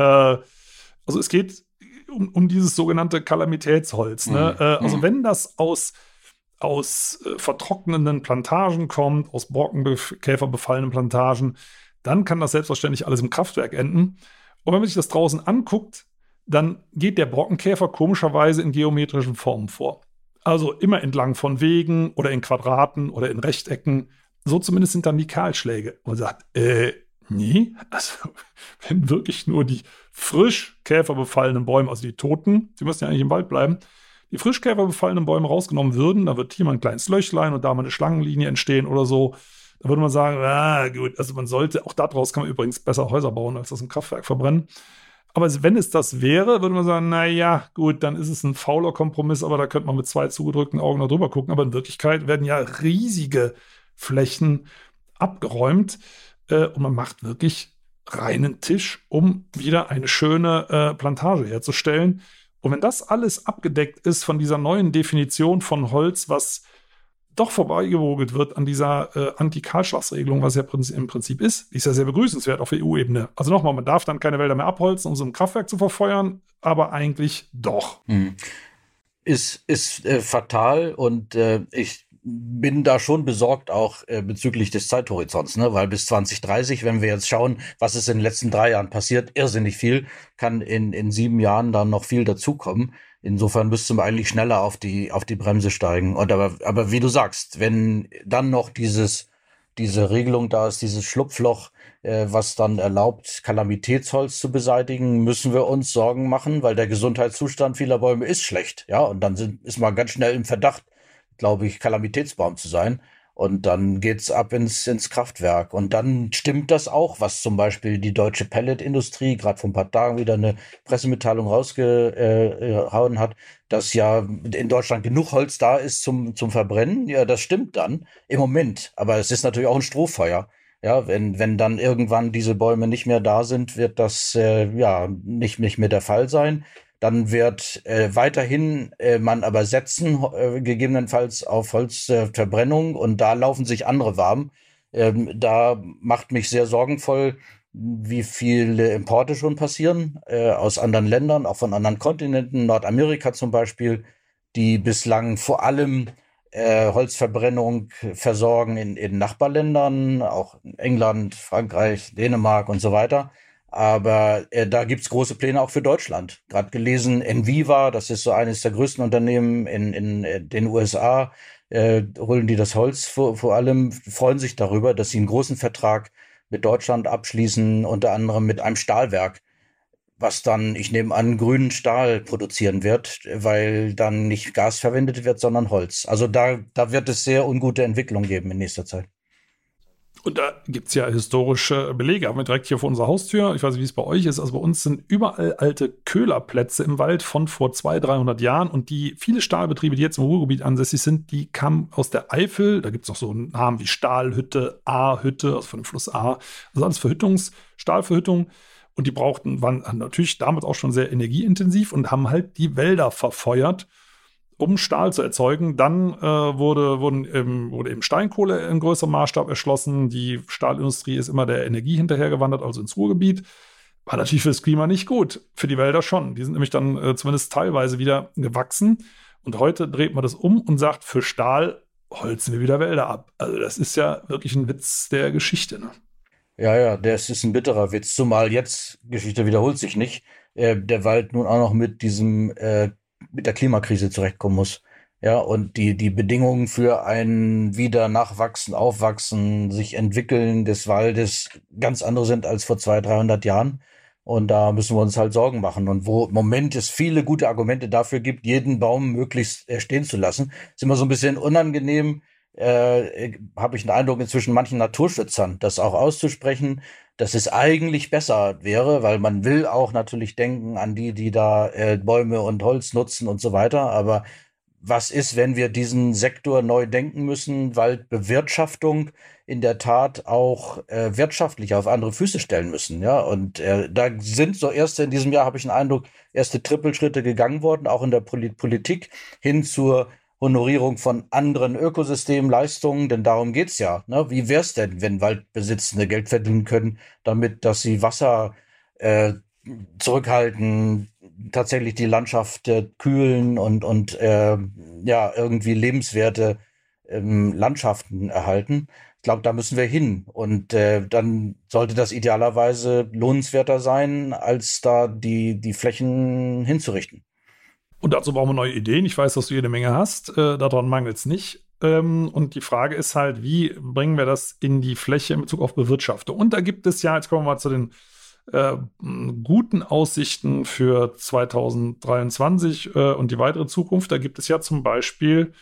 also es geht um, um dieses sogenannte Kalamitätsholz. Ne? Mhm. Äh, also wenn das aus aus äh, vertrocknenden Plantagen kommt, aus Borkenkäfer befallenen Plantagen, dann kann das selbstverständlich alles im Kraftwerk enden. Und wenn man sich das draußen anguckt, dann geht der Borkenkäfer komischerweise in geometrischen Formen vor. Also immer entlang von Wegen oder in Quadraten oder in Rechtecken. So zumindest sind dann die Kahlschläge. Und man sagt, äh, nee, also wenn wirklich nur die frisch käferbefallenen Bäume, also die Toten, die müssen ja eigentlich im Wald bleiben, die frischkäferbefallenen Bäume rausgenommen würden, da wird hier mal ein kleines Löchlein und da mal eine Schlangenlinie entstehen oder so. Da würde man sagen, ah gut, also man sollte, auch daraus kann man übrigens besser Häuser bauen, als das im Kraftwerk verbrennen. Aber wenn es das wäre, würde man sagen, naja, gut, dann ist es ein fauler Kompromiss, aber da könnte man mit zwei zugedrückten Augen noch drüber gucken. Aber in Wirklichkeit werden ja riesige Flächen abgeräumt äh, und man macht wirklich reinen Tisch, um wieder eine schöne äh, Plantage herzustellen. Und wenn das alles abgedeckt ist von dieser neuen Definition von Holz, was doch vorbeigewogelt wird an dieser äh, Anti-Kahlschlagsregelung, was ja im Prinzip ist, ist ja sehr begrüßenswert auf E U-Ebene. Also nochmal, man darf dann keine Wälder mehr abholzen, um so ein Kraftwerk zu verfeuern, aber eigentlich doch. Hm. Ist, ist äh, fatal und äh, ich bin da schon besorgt auch äh, bezüglich des Zeithorizonts, ne? Weil bis zwanzig dreißig, wenn wir jetzt schauen, was ist in den letzten drei Jahren passiert, irrsinnig viel, kann in, in sieben Jahren dann noch viel dazukommen. Insofern müsste man eigentlich schneller auf die, auf die Bremse steigen. Und aber, aber wie du sagst, wenn dann noch dieses, diese Regelung da ist, dieses Schlupfloch, äh, was dann erlaubt, Kalamitätsholz zu beseitigen, müssen wir uns Sorgen machen, weil der Gesundheitszustand vieler Bäume ist schlecht. Ja, und dann sind, ist man ganz schnell im Verdacht, glaube ich, Kalamitätsbaum zu sein. Und dann geht's ab ins, ins Kraftwerk. Und dann stimmt das auch, was zum Beispiel die deutsche Pelletindustrie gerade vor ein paar Tagen wieder eine Pressemitteilung rausgehauen hat, dass ja in Deutschland genug Holz da ist zum, zum Verbrennen. Ja, das stimmt dann im Moment. Aber es ist natürlich auch ein Strohfeuer. Ja, wenn, wenn dann irgendwann diese Bäume nicht mehr da sind, wird das äh, ja nicht, nicht mehr der Fall sein. Dann wird äh, weiterhin äh, man aber setzen, äh, gegebenenfalls auf Holzverbrennung, äh, und da laufen sich andere warm. Ähm, da macht mich sehr sorgenvoll, wie viele Importe schon passieren äh, aus anderen Ländern, auch von anderen Kontinenten, Nordamerika zum Beispiel. die bislang vor allem äh, Holzverbrennung versorgen in, in Nachbarländern, auch in England, Frankreich, Dänemark und so weiter. Aber äh, da gibt's große Pläne auch für Deutschland. Gerade gelesen, Enviva, das ist so eines der größten Unternehmen in, in äh, den U S A, äh, holen die das Holz vor, vor allem, freuen sich darüber, dass sie einen großen Vertrag mit Deutschland abschließen, unter anderem mit einem Stahlwerk, was dann, ich nehme an, grünen Stahl produzieren wird, weil dann nicht Gas verwendet wird, sondern Holz. Also da, da wird es sehr ungute Entwicklungen geben in nächster Zeit. Und da gibt es ja historische Belege, haben wir direkt hier vor unserer Haustür. Ich weiß nicht, wie es bei euch ist. Also bei uns sind überall alte Köhlerplätze im Wald von vor zweihundert, dreihundert Jahren. Und die viele Stahlbetriebe, die jetzt im Ruhrgebiet ansässig sind, die kamen aus der Eifel. Da gibt es noch so einen Namen wie Stahlhütte, A-Hütte, also von dem Fluss A. Also alles Verhüttungs-, Stahlverhüttung. Und die brauchten, waren natürlich damals auch schon sehr energieintensiv und haben halt die Wälder verfeuert, um Stahl zu erzeugen. Dann äh, wurde, wurden, ähm, wurde eben Steinkohle in größerem Maßstab erschlossen. Die Stahlindustrie ist immer der Energie hinterhergewandert, also ins Ruhrgebiet. War natürlich für das Klima nicht gut, für die Wälder schon. Die sind nämlich dann äh, zumindest teilweise wieder gewachsen. Und heute dreht man das um und sagt, für Stahl holzen wir wieder Wälder ab. Also das ist ja wirklich ein Witz der Geschichte, ne? Ja, ja, das ist ein bitterer Witz, zumal jetzt, Geschichte wiederholt sich nicht, äh, der Wald nun auch noch mit diesem, äh, mit der Klimakrise zurechtkommen muss. Ja, und die, die Bedingungen für ein wieder Nachwachsen, Aufwachsen, sich entwickeln des Waldes ganz andere sind als vor zweihundert, dreihundert Jahren. Und da müssen wir uns halt Sorgen machen. Und wo im Moment es viele gute Argumente dafür gibt, jeden Baum möglichst äh, stehen zu lassen, ist immer so ein bisschen unangenehm, äh, habe ich den Eindruck inzwischen manchen Naturschützern, das auch auszusprechen, dass es eigentlich besser wäre, weil man will auch natürlich denken an die, die da äh, Bäume und Holz nutzen und so weiter. Aber was ist, wenn wir diesen Sektor neu denken müssen, Waldbewirtschaftung in der Tat auch äh, wirtschaftlich auf andere Füße stellen müssen? Ja, und äh, da sind so erste in diesem Jahr, habe ich den Eindruck, erste Trippelschritte gegangen worden, auch in der Poli- Politik hin zur Honorierung von anderen Ökosystemleistungen, denn darum geht's ja. Ne? Wie wär's denn, wenn Waldbesitzende Geld verdienen können, damit, dass sie Wasser äh, zurückhalten, tatsächlich die Landschaft äh, kühlen und und äh, ja irgendwie lebenswerte ähm, Landschaften erhalten. Ich glaube, da müssen wir hin und äh, dann sollte das idealerweise lohnenswerter sein, als da die die Flächen hinzurichten. Und dazu brauchen wir neue Ideen. Ich weiß, dass du jede Menge hast. Äh, daran mangelt es nicht. Ähm, und die Frage ist halt, wie bringen wir das in die Fläche in Bezug auf Bewirtschaftung? Und da gibt es ja, jetzt kommen wir mal zu den äh, guten Aussichten für zweitausenddreiundzwanzig äh, und die weitere Zukunft. Da gibt es ja zum Beispiel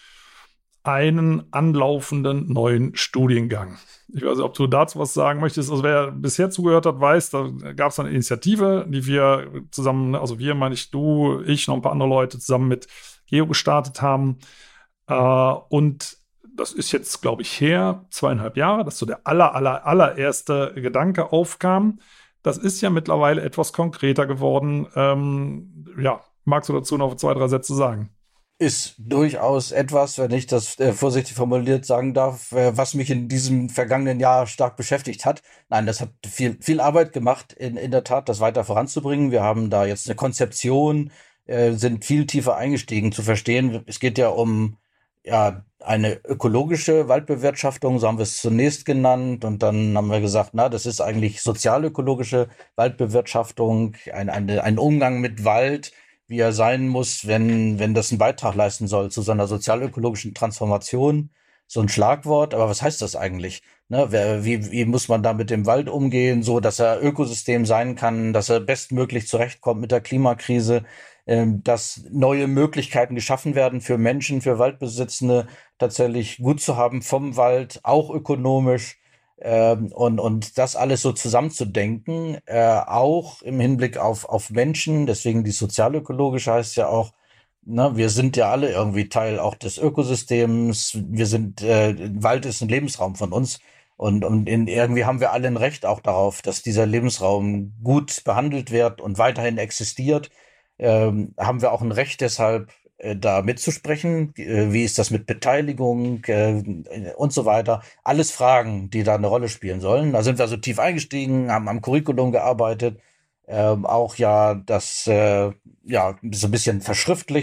einen anlaufenden neuen Studiengang. Ich weiß nicht, ob du dazu was sagen möchtest. Also wer bisher zugehört hat, weiß, da gab es eine Initiative, die wir zusammen, also wir meine ich, du, ich, noch ein paar andere Leute zusammen mit Geo gestartet haben. Äh, und das ist jetzt, glaube ich, her, zweieinhalb Jahre, dass so der aller, aller, allererste Gedanke aufkam. Das ist ja mittlerweile etwas konkreter geworden. Ähm, ja, magst du dazu noch zwei, drei Sätze sagen? Ist durchaus etwas, wenn ich das äh, vorsichtig formuliert sagen darf, äh, was mich in diesem vergangenen Jahr stark beschäftigt hat. Nein, das hat viel, viel Arbeit gemacht, in, in der Tat, das weiter voranzubringen. Wir haben da jetzt eine Konzeption, äh, sind viel tiefer eingestiegen zu verstehen. Es geht ja um ja eine ökologische Waldbewirtschaftung, so haben wir es zunächst genannt. Und dann haben wir gesagt, na, das ist eigentlich sozialökologische Waldbewirtschaftung, ein, eine, ein Umgang mit Wald, wie er sein muss, wenn, wenn das einen Beitrag leisten soll zu so einer sozialökologischen Transformation. So ein Schlagwort, aber was heißt das eigentlich? Ne, wie, wie muss man da mit dem Wald umgehen, so dass er Ökosystem sein kann, dass er bestmöglich zurechtkommt mit der Klimakrise, ähm, dass neue Möglichkeiten geschaffen werden für Menschen, für Waldbesitzende, tatsächlich gut zu haben vom Wald, auch ökonomisch. Ähm, und, und das alles so zusammenzudenken, äh, auch im Hinblick auf, auf Menschen, deswegen die sozialökologische heißt ja auch, ne, wir sind ja alle irgendwie Teil auch des Ökosystems, wir sind, äh, Wald ist ein Lebensraum von uns und, und in, irgendwie haben wir alle ein Recht auch darauf, dass dieser Lebensraum gut behandelt wird und weiterhin existiert. Ähm, haben wir auch ein Recht deshalb, da mitzusprechen, wie ist das mit Beteiligung äh, und so weiter. Alles Fragen, die da eine Rolle spielen sollen. Da sind wir so tief eingestiegen, haben am Curriculum gearbeitet, ähm, auch ja das äh, ja so ein bisschen verschriftlicht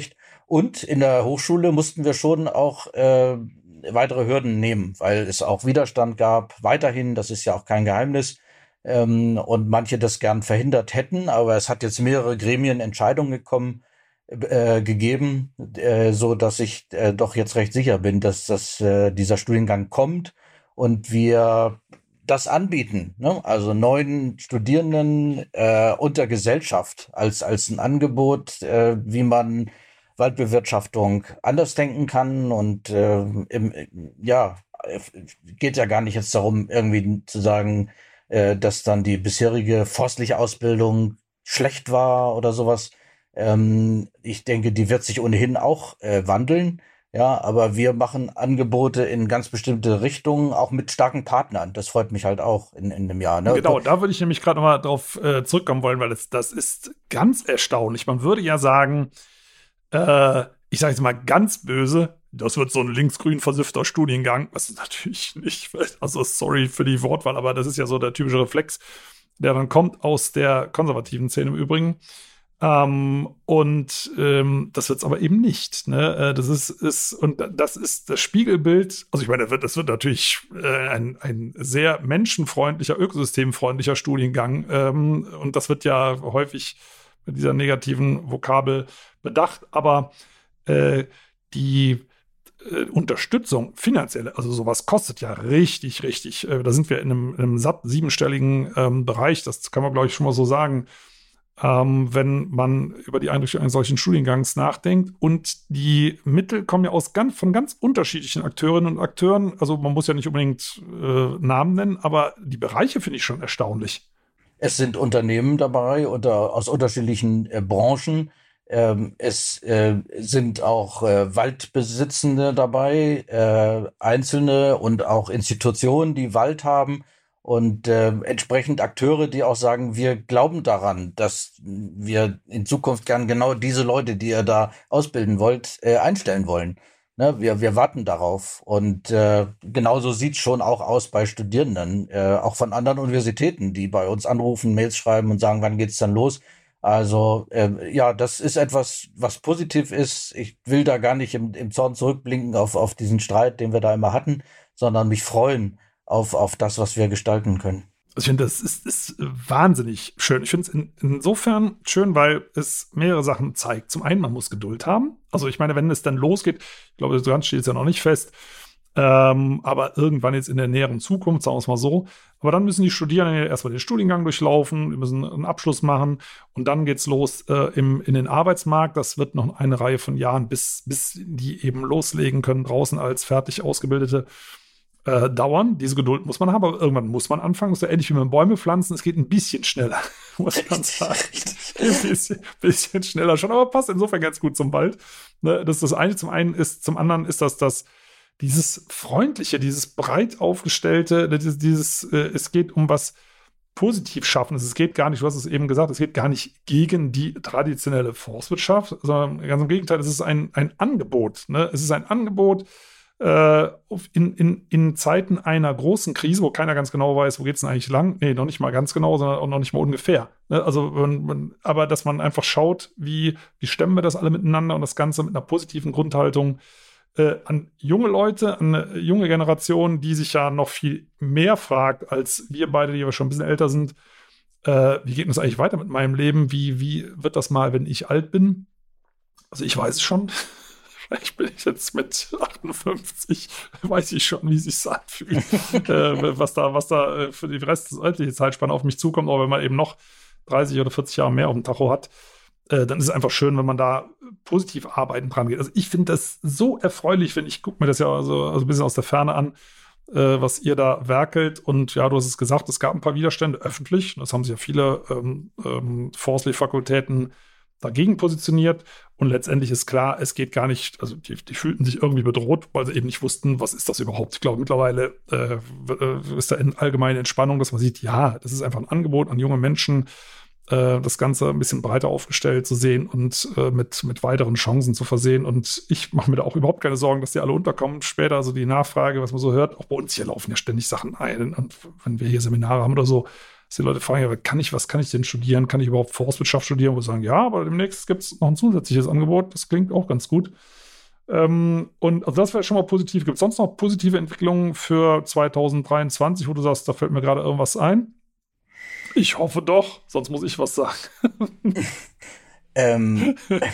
Und in der Hochschule mussten wir schon auch äh, weitere Hürden nehmen, weil es auch Widerstand gab, weiterhin, das ist ja auch kein Geheimnis, ähm, und manche das gern verhindert hätten, aber es hat jetzt mehrere Gremien Entscheidungen gekommen, äh, gegeben, äh, so dass ich äh, doch jetzt recht sicher bin, dass das, äh, dieser Studiengang kommt und wir das anbieten, ne? Also neuen Studierenden äh, unter Gesellschaft als, als ein Angebot, äh, wie man Waldbewirtschaftung anders denken kann und äh, im, ja, geht ja gar nicht jetzt darum, irgendwie zu sagen, äh, dass dann die bisherige forstliche Ausbildung schlecht war oder sowas. Ähm, ich denke, die wird sich ohnehin auch äh, wandeln. Ja, aber wir machen Angebote in ganz bestimmte Richtungen, auch mit starken Partnern. Das freut mich halt auch in, in einem Jahr. Ne? Genau, da würde ich nämlich gerade nochmal drauf äh, zurückkommen wollen, weil das, das ist ganz erstaunlich. Man würde ja sagen, äh, ich sage jetzt mal ganz böse, das wird so ein linksgrün versiffter Studiengang, was natürlich nicht, also sorry für die Wortwahl, aber das ist ja so der typische Reflex, der dann kommt aus der konservativen Szene im Übrigen. Ähm, und ähm, das wird's aber eben nicht. Ne? Das ist, ist, und das ist das Spiegelbild, also ich meine, das wird, das wird natürlich äh, ein, ein sehr menschenfreundlicher, ökosystemfreundlicher Studiengang. Ähm, und das wird ja häufig mit dieser negativen Vokabel bedacht, aber äh, die äh, Unterstützung, finanzielle, also sowas kostet ja richtig, richtig. Äh, da sind wir in einem, in einem satt siebenstelligen ähm, Bereich, das kann man, glaube ich, schon mal so sagen. Ähm, wenn man über die Einrichtung eines solchen Studiengangs nachdenkt. Und die Mittel kommen ja aus ganz, von ganz unterschiedlichen Akteurinnen und Akteuren. Also man muss ja nicht unbedingt äh, Namen nennen, aber die Bereiche finde ich schon erstaunlich. Es sind Unternehmen dabei unter, aus unterschiedlichen äh, Branchen. Ähm, es äh, sind auch äh, Waldbesitzende dabei, äh, Einzelne und auch Institutionen, die Wald haben. Und äh, entsprechend Akteure, die auch sagen, wir glauben daran, dass wir in Zukunft gern genau diese Leute, die ihr da ausbilden wollt, äh, einstellen wollen. Ne? Wir, wir warten darauf. Und äh, genauso sieht es schon auch aus bei Studierenden, äh, auch von anderen Universitäten, die bei uns anrufen, Mails schreiben und sagen, wann geht's dann los? Also äh, ja, das ist etwas, was positiv ist. Ich will da gar nicht im, im Zorn zurückblinken auf, auf diesen Streit, den wir da immer hatten, sondern mich freuen auf, auf das, was wir gestalten können. Also ich finde, das ist, ist wahnsinnig schön. Ich finde es in, insofern schön, weil es mehrere Sachen zeigt. Zum einen, man muss Geduld haben. Also ich meine, wenn es dann losgeht, ich glaube, so ganz steht es ja noch nicht fest, ähm, aber irgendwann jetzt in der näheren Zukunft, sagen wir es mal so. Aber dann müssen die Studierenden ja erstmal den Studiengang durchlaufen, die müssen einen Abschluss machen und dann geht's los äh, im, in den Arbeitsmarkt. Das wird noch eine Reihe von Jahren, bis, bis die eben loslegen können, draußen als fertig ausgebildete Äh, dauern. Diese Geduld muss man haben, aber irgendwann muss man anfangen. Das ist ja ähnlich wie mit Bäume pflanzen. Es geht ein bisschen schneller, muss man sagen. Ein bisschen, bisschen schneller schon, aber passt insofern ganz gut zum Wald. Ne, das ist das eine. Zum einen ist, zum anderen ist das, das dieses freundliche, dieses breit aufgestellte, dieses, dieses äh, es geht um was positiv Schaffendes. Es geht gar nicht, du hast es eben gesagt, es geht gar nicht gegen die traditionelle Forstwirtschaft, sondern ganz im Gegenteil, es ist ein, ein Angebot. Ne? Es ist ein Angebot, In, in, in Zeiten einer großen Krise, wo keiner ganz genau weiß, wo geht es denn eigentlich lang? Nee, noch nicht mal ganz genau, sondern auch noch nicht mal ungefähr. Ne? Also, man, man, aber dass man einfach schaut, wie, wie stemmen wir das alle miteinander und das Ganze mit einer positiven Grundhaltung äh, an junge Leute, an eine junge Generation, die sich ja noch viel mehr fragt, als wir beide, die wir schon ein bisschen älter sind. Äh, wie geht es eigentlich weiter mit meinem Leben? Wie, wie wird das mal, wenn ich alt bin? Also, ich weiß es schon. Vielleicht bin ich jetzt mit achtundfünfzig, weiß ich schon, wie es sich anfühlt, äh, was da, was da für die Rest des restlichen Zeitspanne auf mich zukommt. Aber wenn man eben noch dreißig oder vierzig Jahre mehr auf dem Tacho hat, äh, dann ist es einfach schön, wenn man da positiv arbeiten dran geht. Also ich finde das so erfreulich, wenn ich gucke mir das ja also, also ein bisschen aus der Ferne an, äh, was ihr da werkelt. Und ja, du hast es gesagt, es gab ein paar Widerstände öffentlich. Das haben sich ja viele ähm, ähm, Forstlich-Fakultäten dagegen positioniert und letztendlich ist klar, es geht gar nicht, also die, die fühlten sich irgendwie bedroht, weil sie eben nicht wussten, was ist das überhaupt. Ich glaube, mittlerweile äh, ist da in allgemeine Entspannung, dass man sieht, ja, das ist einfach ein Angebot an junge Menschen, äh, das Ganze ein bisschen breiter aufgestellt zu sehen und äh, mit, mit weiteren Chancen zu versehen. Und ich mache mir da auch überhaupt keine Sorgen, dass die alle unterkommen. Später, also die Nachfrage, was man so hört, auch bei uns hier laufen ja ständig Sachen ein. Und wenn wir hier Seminare haben oder so, dass die Leute fragen, ja, kann ich, was kann ich denn studieren? Kann ich überhaupt Forstwirtschaft studieren? Wo sie sagen, ja, aber demnächst gibt es noch ein zusätzliches Angebot. Das klingt auch ganz gut. Ähm, und also das wäre schon mal positiv. Gibt es sonst noch positive Entwicklungen für zwanzig dreiundzwanzig, wo du sagst, da fällt mir gerade irgendwas ein? Ich hoffe doch, sonst muss ich was sagen. Ähm.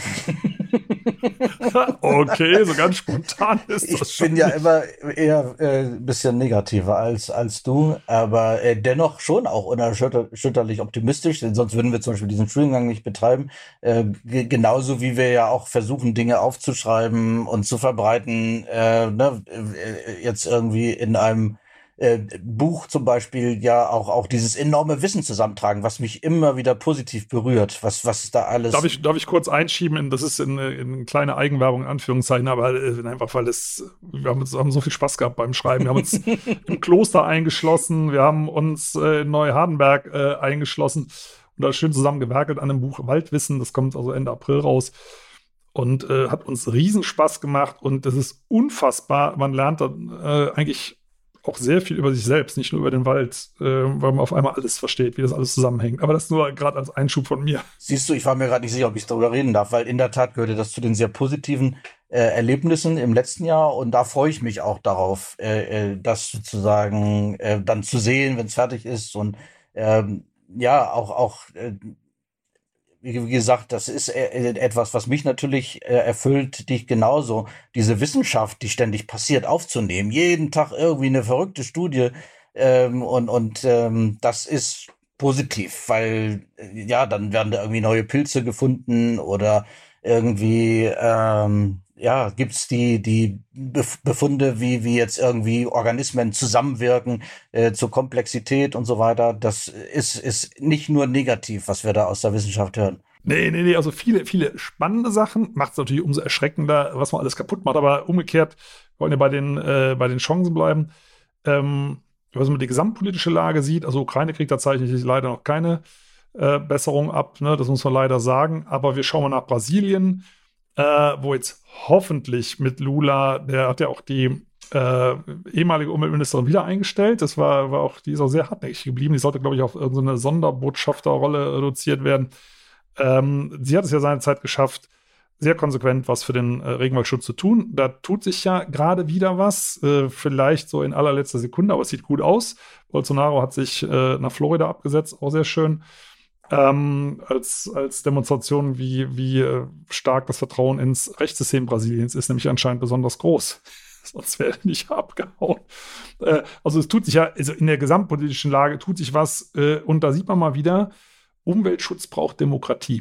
Okay, so ganz spontan ist das Ich schon. bin ja immer eher äh, ein bisschen negativer als, als du, aber äh, dennoch schon auch unerschütterlich optimistisch, denn sonst würden wir zum Beispiel diesen Studiengang nicht betreiben. Äh, g- genauso wie wir ja auch versuchen, Dinge aufzuschreiben und zu verbreiten, äh, ne, äh, jetzt irgendwie in einem äh, Buch zum Beispiel ja auch, auch dieses enorme Wissen zusammentragen, was mich immer wieder positiv berührt, was, was da alles. Darf ich, darf ich kurz einschieben, in, das ist in, in kleine Eigenwerbung, in Anführungszeichen, aber äh, einfach, weil es, wir haben, uns, haben so viel Spaß gehabt beim Schreiben. Wir haben uns im Kloster eingeschlossen, wir haben uns äh, in Neuhardenberg äh, eingeschlossen und da schön zusammen gewerkelt an dem Buch Waldwissen, das kommt also Ende April raus und äh, hat uns riesen Spaß gemacht und das ist unfassbar, man lernt dann äh, eigentlich auch sehr viel über sich selbst, nicht nur über den Wald, äh, weil man auf einmal alles versteht, wie das alles zusammenhängt. Aber das nur gerade als Einschub von mir. Siehst du, ich war mir gerade nicht sicher, ob ich darüber reden darf, weil in der Tat gehörte das zu den sehr positiven äh, Erlebnissen im letzten Jahr und da freue ich mich auch darauf, äh, äh, das sozusagen äh, dann zu sehen, wenn es fertig ist und ähm, ja, auch, auch äh, wie gesagt, das ist äh, etwas, was mich natürlich äh, erfüllt, dich genauso. Diese Wissenschaft, die ständig passiert, aufzunehmen. Jeden Tag irgendwie eine verrückte Studie. Ähm, und und ähm, das ist positiv, weil äh, ja, dann werden da irgendwie neue Pilze gefunden oder irgendwie ähm, ja, gibt's die die Bef- Befunde, wie wie jetzt irgendwie Organismen zusammenwirken äh, zur Komplexität und so weiter. Das ist ist nicht nur negativ, was wir da aus der Wissenschaft hören. Nee, nee, nee, also viele, viele spannende Sachen. Macht es natürlich umso erschreckender, was man alles kaputt macht. Aber umgekehrt, wir wollen ja bei den, äh, bei den Chancen bleiben. Ähm, was man die gesamtpolitische Lage sieht, also Ukraine-Krieg, da zeichnet sich leider noch keine äh, Besserung ab, ne? Das muss man leider sagen. Aber wir schauen mal nach Brasilien, äh, wo jetzt hoffentlich mit Lula, der hat ja auch die äh, ehemalige Umweltministerin wieder eingestellt. Das war, war auch, die ist auch sehr hartnäckig geblieben. Die sollte, glaube ich, auf irgendeine Sonderbotschafterrolle reduziert werden. Ähm, sie hat es ja seinerzeit geschafft, sehr konsequent was für den äh, Regenwaldschutz zu tun. Da tut sich ja gerade wieder was, äh, vielleicht so in allerletzter Sekunde, aber es sieht gut aus. Bolsonaro hat sich äh, nach Florida abgesetzt, auch sehr schön, ähm, als, als Demonstration, wie, wie äh, stark das Vertrauen ins Rechtssystem Brasiliens ist, nämlich anscheinend besonders groß. Sonst wäre er nicht abgehauen. Äh, also es tut sich ja, also in der gesamtpolitischen Lage tut sich was äh, und da sieht man mal wieder, Umweltschutz braucht Demokratie.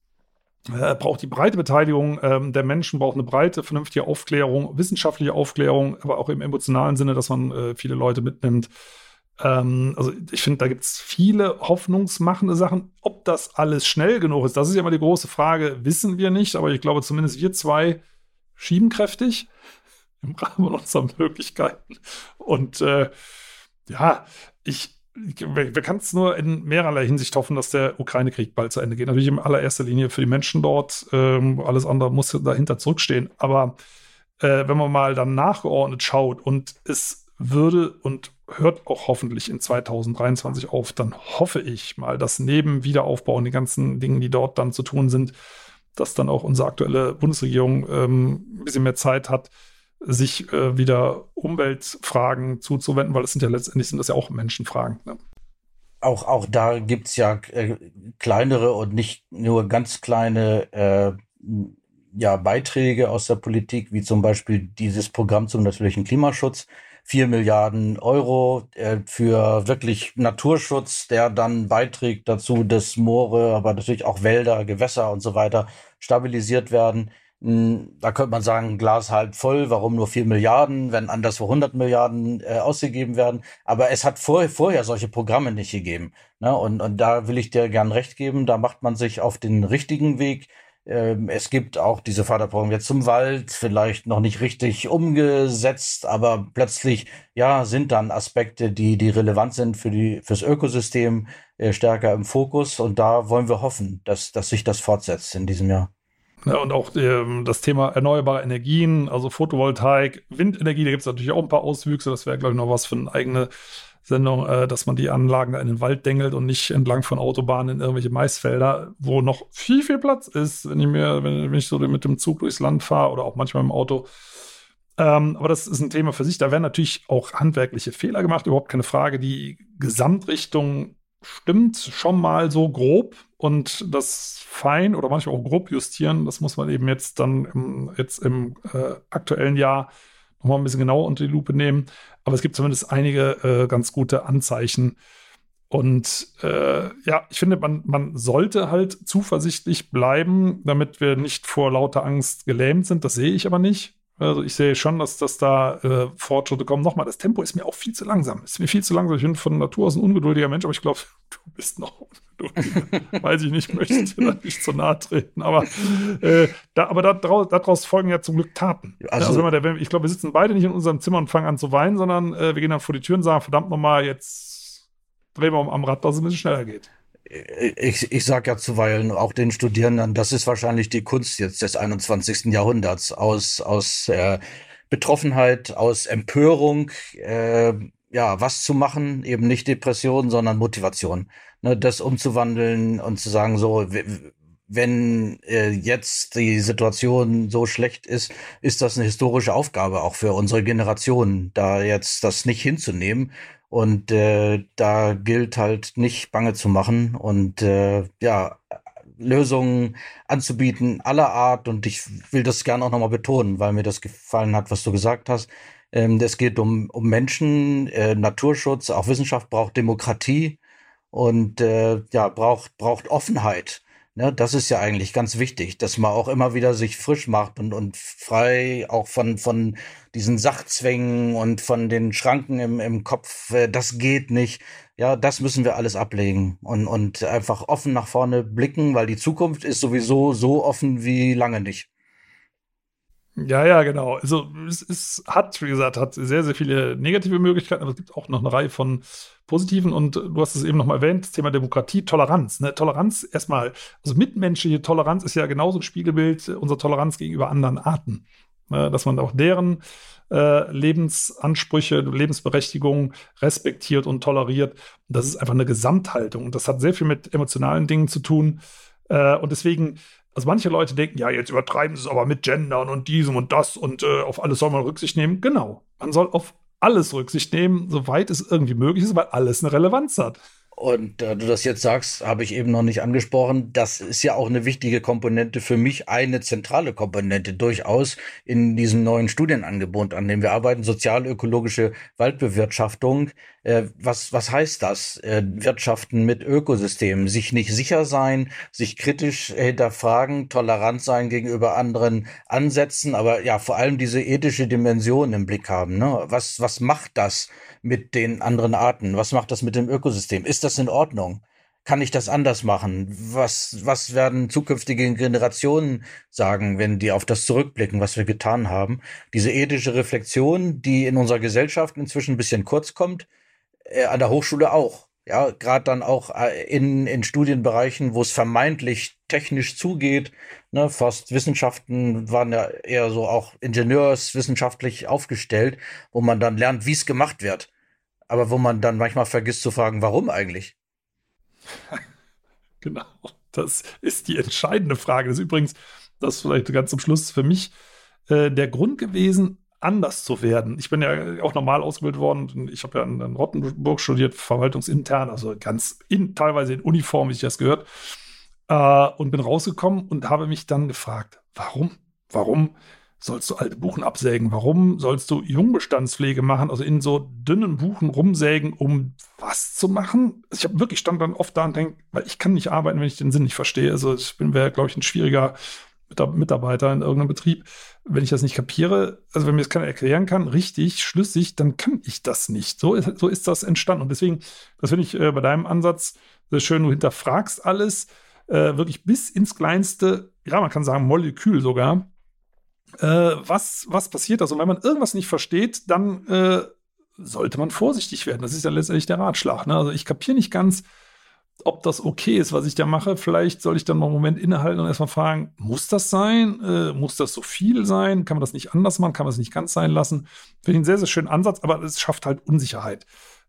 Er braucht die breite Beteiligung ähm, der Menschen, braucht eine breite, vernünftige Aufklärung, wissenschaftliche Aufklärung, aber auch im emotionalen Sinne, dass man äh, viele Leute mitnimmt. Ähm, also ich finde, da gibt es viele hoffnungsmachende Sachen. Ob das alles schnell genug ist, das ist ja immer die große Frage, wissen wir nicht. Aber ich glaube, zumindest wir zwei schieben kräftig im Rahmen unserer Möglichkeiten. Und äh, ja, ich Wir, wir können es nur in mehrerlei Hinsicht hoffen, dass der Ukraine-Krieg bald zu Ende geht. Natürlich in allererster Linie für die Menschen dort. Ähm, alles andere muss dahinter zurückstehen. Aber äh, wenn man mal dann nachgeordnet schaut und es würde und hört auch hoffentlich in zwanzig dreiundzwanzig auf, dann hoffe ich mal, dass neben Wiederaufbau und den ganzen Dingen, die dort dann zu tun sind, dass dann auch unsere aktuelle Bundesregierung ähm, ein bisschen mehr Zeit hat, sich äh, wieder Umweltfragen zuzuwenden, weil das sind ja letztendlich sind das ja auch Menschenfragen. Ne? Auch, auch da gibt's ja äh, kleinere und nicht nur ganz kleine äh, ja, Beiträge aus der Politik, wie zum Beispiel dieses Programm zum natürlichen Klimaschutz. Vier Milliarden Euro äh, für wirklich Naturschutz, der dann beiträgt dazu, dass Moore, aber natürlich auch Wälder, Gewässer und so weiter stabilisiert werden. Da könnte man sagen, Glas halb voll, warum nur vier Milliarden, wenn anderswo hundert Milliarden äh, ausgegeben werden. Aber es hat vor, vorher solche Programme nicht gegeben. Ne? Und, und da will ich dir gern recht geben, da macht man sich auf den richtigen Weg. Ähm, es gibt auch diese Förderprogramme jetzt zum Wald, vielleicht noch nicht richtig umgesetzt, aber plötzlich ja sind dann Aspekte, die, die relevant sind für die, fürs Ökosystem äh, stärker im Fokus. Und da wollen wir hoffen, dass, dass sich das fortsetzt in diesem Jahr. Ja, und auch ähm, das Thema erneuerbare Energien, also Photovoltaik, Windenergie, da gibt es natürlich auch ein paar Auswüchse. Das wäre, glaube ich, noch was für eine eigene Sendung, äh, dass man die Anlagen da in den Wald dengelt und nicht entlang von Autobahnen in irgendwelche Maisfelder, wo noch viel, viel Platz ist, wenn ich mir, wenn, wenn ich so mit dem Zug durchs Land fahre oder auch manchmal im Auto. Ähm, aber das ist ein Thema für sich. Da werden natürlich auch handwerkliche Fehler gemacht, überhaupt keine Frage. Die Gesamtrichtung stimmt schon mal so grob und das fein oder manchmal auch grob justieren, das muss man eben jetzt dann im, jetzt im äh, aktuellen Jahr nochmal ein bisschen genauer unter die Lupe nehmen. Aber es gibt zumindest einige äh, ganz gute Anzeichen. Und äh, ja, ich finde, man, man sollte halt zuversichtlich bleiben, damit wir nicht vor lauter Angst gelähmt sind. Das sehe ich aber nicht. Also ich sehe schon, dass, dass da äh, Fortschritte kommen. Nochmal, das Tempo ist mir auch viel zu langsam. Ist mir viel zu langsam. Ich bin von Natur aus ein ungeduldiger Mensch, aber ich glaube, du bist noch ungeduldiger. Weiß ich nicht, möchte dir da nicht zu nahe treten. Aber, äh, da, aber daraus, daraus folgen ja zum Glück Taten. Also, also wenn man der, ich glaube, wir sitzen beide nicht in unserem Zimmer und fangen an zu weinen, sondern äh, wir gehen dann vor die Tür und sagen, verdammt nochmal, jetzt drehen wir am Rad, dass es ein bisschen schneller geht. Ich, ich sage ja zuweilen auch den Studierenden, das ist wahrscheinlich die Kunst jetzt des einundzwanzigsten Jahrhunderts, aus, aus äh, Betroffenheit, aus Empörung, äh, ja, was zu machen, eben nicht Depression, sondern Motivation. Ne, das umzuwandeln und zu sagen, so, wenn äh, jetzt die Situation so schlecht ist, ist das eine historische Aufgabe auch für unsere Generation, da jetzt das nicht hinzunehmen. Und äh, da gilt halt nicht bange zu machen und äh, ja, Lösungen anzubieten aller Art. Und ich will das gerne auch nochmal betonen, weil mir das gefallen hat, was du gesagt hast. Ähm, es geht um, um Menschen, äh, Naturschutz, auch Wissenschaft braucht Demokratie und äh, ja, braucht, braucht Offenheit. Ne, das ist ja eigentlich ganz wichtig, dass man auch immer wieder sich frisch macht und, und frei auch von, von diesen Sachzwängen und von den Schranken im, im Kopf. Äh, das geht nicht. Ja, das müssen wir alles ablegen und, und einfach offen nach vorne blicken, weil die Zukunft ist sowieso so offen wie lange nicht. Ja, ja, genau. Also es, es hat, wie gesagt, hat sehr, sehr viele negative Möglichkeiten, aber es gibt auch noch eine Reihe von positiven und du hast es eben noch mal erwähnt, das Thema Demokratie, Toleranz. Ne? Toleranz erstmal, also mitmenschliche Toleranz ist ja genauso ein Spiegelbild unserer Toleranz gegenüber anderen Arten. Ne? Dass man auch deren äh, Lebensansprüche, Lebensberechtigung respektiert und toleriert. Und das ist einfach eine Gesamthaltung und das hat sehr viel mit emotionalen Dingen zu tun. Äh, und deswegen Also manche Leute denken, ja, jetzt übertreiben sie es aber mit Gendern und diesem und das und äh, auf alles soll man Rücksicht nehmen. Genau, man soll auf alles Rücksicht nehmen, soweit es irgendwie möglich ist, weil alles eine Relevanz hat. Und da du das jetzt sagst, habe ich eben noch nicht angesprochen, das ist ja auch eine wichtige Komponente für mich, eine zentrale Komponente durchaus in diesem neuen Studienangebot, an dem wir arbeiten, sozial-ökologische Waldbewirtschaftung. Äh, was, was heißt das? Äh, Wirtschaften mit Ökosystemen, sich nicht sicher sein, sich kritisch hinterfragen, tolerant sein gegenüber anderen Ansätzen, aber ja, vor allem diese ethische Dimension im Blick haben. Ne? Was, was macht das mit den anderen Arten? Was macht das mit dem Ökosystem? Ist das in Ordnung? Kann ich das anders machen? Was, was werden zukünftige Generationen sagen, wenn die auf das zurückblicken, was wir getan haben? Diese ethische Reflexion, die in unserer Gesellschaft inzwischen ein bisschen kurz kommt, äh, an der Hochschule auch. Ja, gerade dann auch in, in Studienbereichen, wo es vermeintlich technisch zugeht. Ne, Forstwissenschaften waren ja eher so auch ingenieurswissenschaftlich aufgestellt, wo man dann lernt, wie es gemacht wird. Aber wo man dann manchmal vergisst zu fragen, warum eigentlich? Genau, das ist die entscheidende Frage. Das ist übrigens, das ist vielleicht ganz zum Schluss für mich äh, der Grund gewesen, anders zu werden. Ich bin ja auch normal ausgebildet worden. Ich habe ja in, in Rottenburg studiert, verwaltungsintern, also ganz in, teilweise in Uniform, wie ich das gehört, äh, und bin rausgekommen und habe mich dann gefragt, warum? Warum sollst du alte Buchen absägen? Warum sollst du Jungbestandspflege machen, also in so dünnen Buchen rumsägen, um was zu machen? Also ich habe wirklich stand dann oft da und denke, weil ich kann nicht arbeiten, wenn ich den Sinn nicht verstehe. Also ich bin, wäre, glaube ich, ein schwieriger Mitarbeiter in irgendeinem Betrieb, wenn ich das nicht kapiere, also wenn mir das keiner erklären kann, richtig, schlüssig, dann kann ich das nicht. So ist, so ist das entstanden. Und deswegen, das finde ich äh, bei deinem Ansatz sehr schön, du hinterfragst alles, äh, wirklich bis ins kleinste, ja, man kann sagen Molekül sogar, äh, was, was passiert da? Und wenn man irgendwas nicht versteht, dann äh, sollte man vorsichtig werden. Das ist ja letztendlich der Ratschlag. Ne? Also ich kapiere nicht ganz, ob das okay ist, was ich da mache. Vielleicht soll ich dann mal einen Moment innehalten und erstmal fragen, muss das sein? Äh, muss das so viel sein? Kann man das nicht anders machen? Kann man es nicht ganz sein lassen? Finde ich einen sehr, sehr schönen Ansatz, aber es schafft halt Unsicherheit.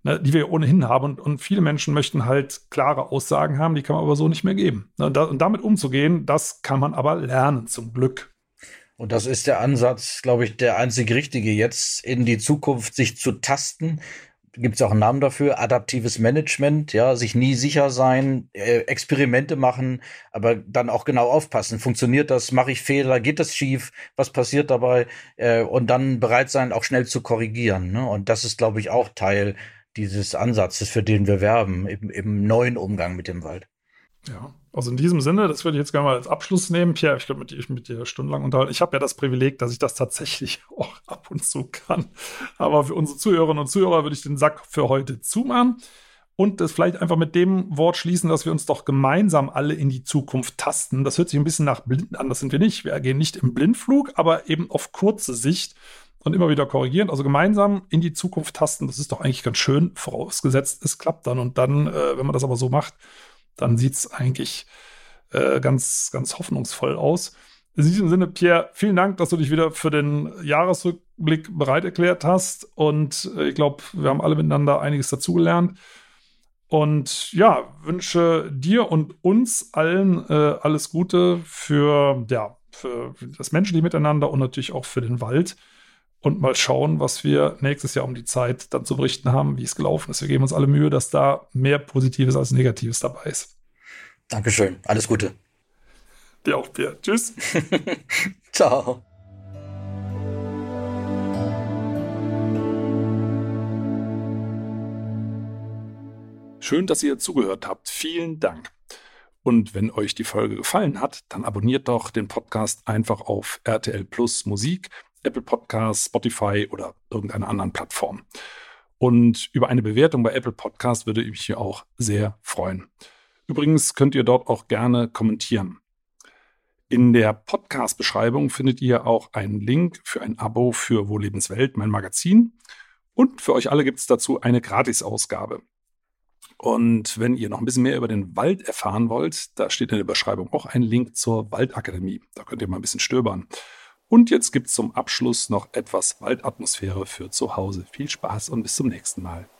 ne, die wir ohnehin haben. Und, und viele Menschen möchten halt klare Aussagen haben, die kann man aber so nicht mehr geben. Ne, und, da, und damit umzugehen, das kann man aber lernen, zum Glück. Und das ist der Ansatz, glaube ich, der einzig richtige, jetzt in die Zukunft sich zu tasten. Gibt es auch einen Namen dafür, adaptives Management, ja, sich nie sicher sein, äh, Experimente machen, aber dann auch genau aufpassen. Funktioniert das? Mache ich Fehler? Geht das schief? Was passiert dabei? Äh, und dann bereit sein, auch schnell zu korrigieren. Ne? Und das ist, glaube ich, auch Teil dieses Ansatzes, für den wir werben, im, im neuen Umgang mit dem Wald. Ja, also in diesem Sinne, das würde ich jetzt gerne mal als Abschluss nehmen. Pierre, ich glaube, mit, ich mit dir stundenlang unterhalten. Ich habe ja das Privileg, dass ich das tatsächlich auch ab und zu kann. Aber für unsere Zuhörerinnen und Zuhörer würde ich den Sack für heute zumachen und das vielleicht einfach mit dem Wort schließen, dass wir uns doch gemeinsam alle in die Zukunft tasten. Das hört sich ein bisschen nach blind an, das sind wir nicht. Wir gehen nicht im Blindflug, aber eben auf kurze Sicht und immer wieder korrigieren. Also gemeinsam in die Zukunft tasten, das ist doch eigentlich ganz schön, vorausgesetzt, es klappt dann. Und dann, äh, wenn man das aber so macht, dann sieht es eigentlich äh, ganz, ganz hoffnungsvoll aus. In diesem Sinne, Pierre, vielen Dank, dass du dich wieder für den Jahresrückblick bereit erklärt hast. Und äh, ich glaube, wir haben alle miteinander einiges dazugelernt. Und ja, wünsche dir und uns allen äh, alles Gute für, ja, für das menschliche Miteinander und natürlich auch für den Wald. Und mal schauen, was wir nächstes Jahr um die Zeit dann zu berichten haben, wie es gelaufen ist. Wir geben uns alle Mühe, dass da mehr Positives als Negatives dabei ist. Dankeschön. Alles Gute. Dir auch, Pierre. Tschüss. Ciao. Schön, dass ihr zugehört habt. Vielen Dank. Und wenn euch die Folge gefallen hat, dann abonniert doch den Podcast einfach auf R T L Plus Musik, Apple Podcasts, Spotify oder irgendeiner anderen Plattform. Und über eine Bewertung bei Apple Podcasts würde ich mich hier auch sehr freuen. Übrigens könnt ihr dort auch gerne kommentieren. In der Podcast-Beschreibung findet ihr auch einen Link für ein Abo für Wo Lebenswelt, mein Magazin. Und für euch alle gibt es dazu eine Gratisausgabe. Und wenn ihr noch ein bisschen mehr über den Wald erfahren wollt, da steht in der Beschreibung auch ein Link zur Waldakademie. Da könnt ihr mal ein bisschen stöbern. Und jetzt gibt es zum Abschluss noch etwas Waldatmosphäre für zu Hause. Viel Spaß und bis zum nächsten Mal.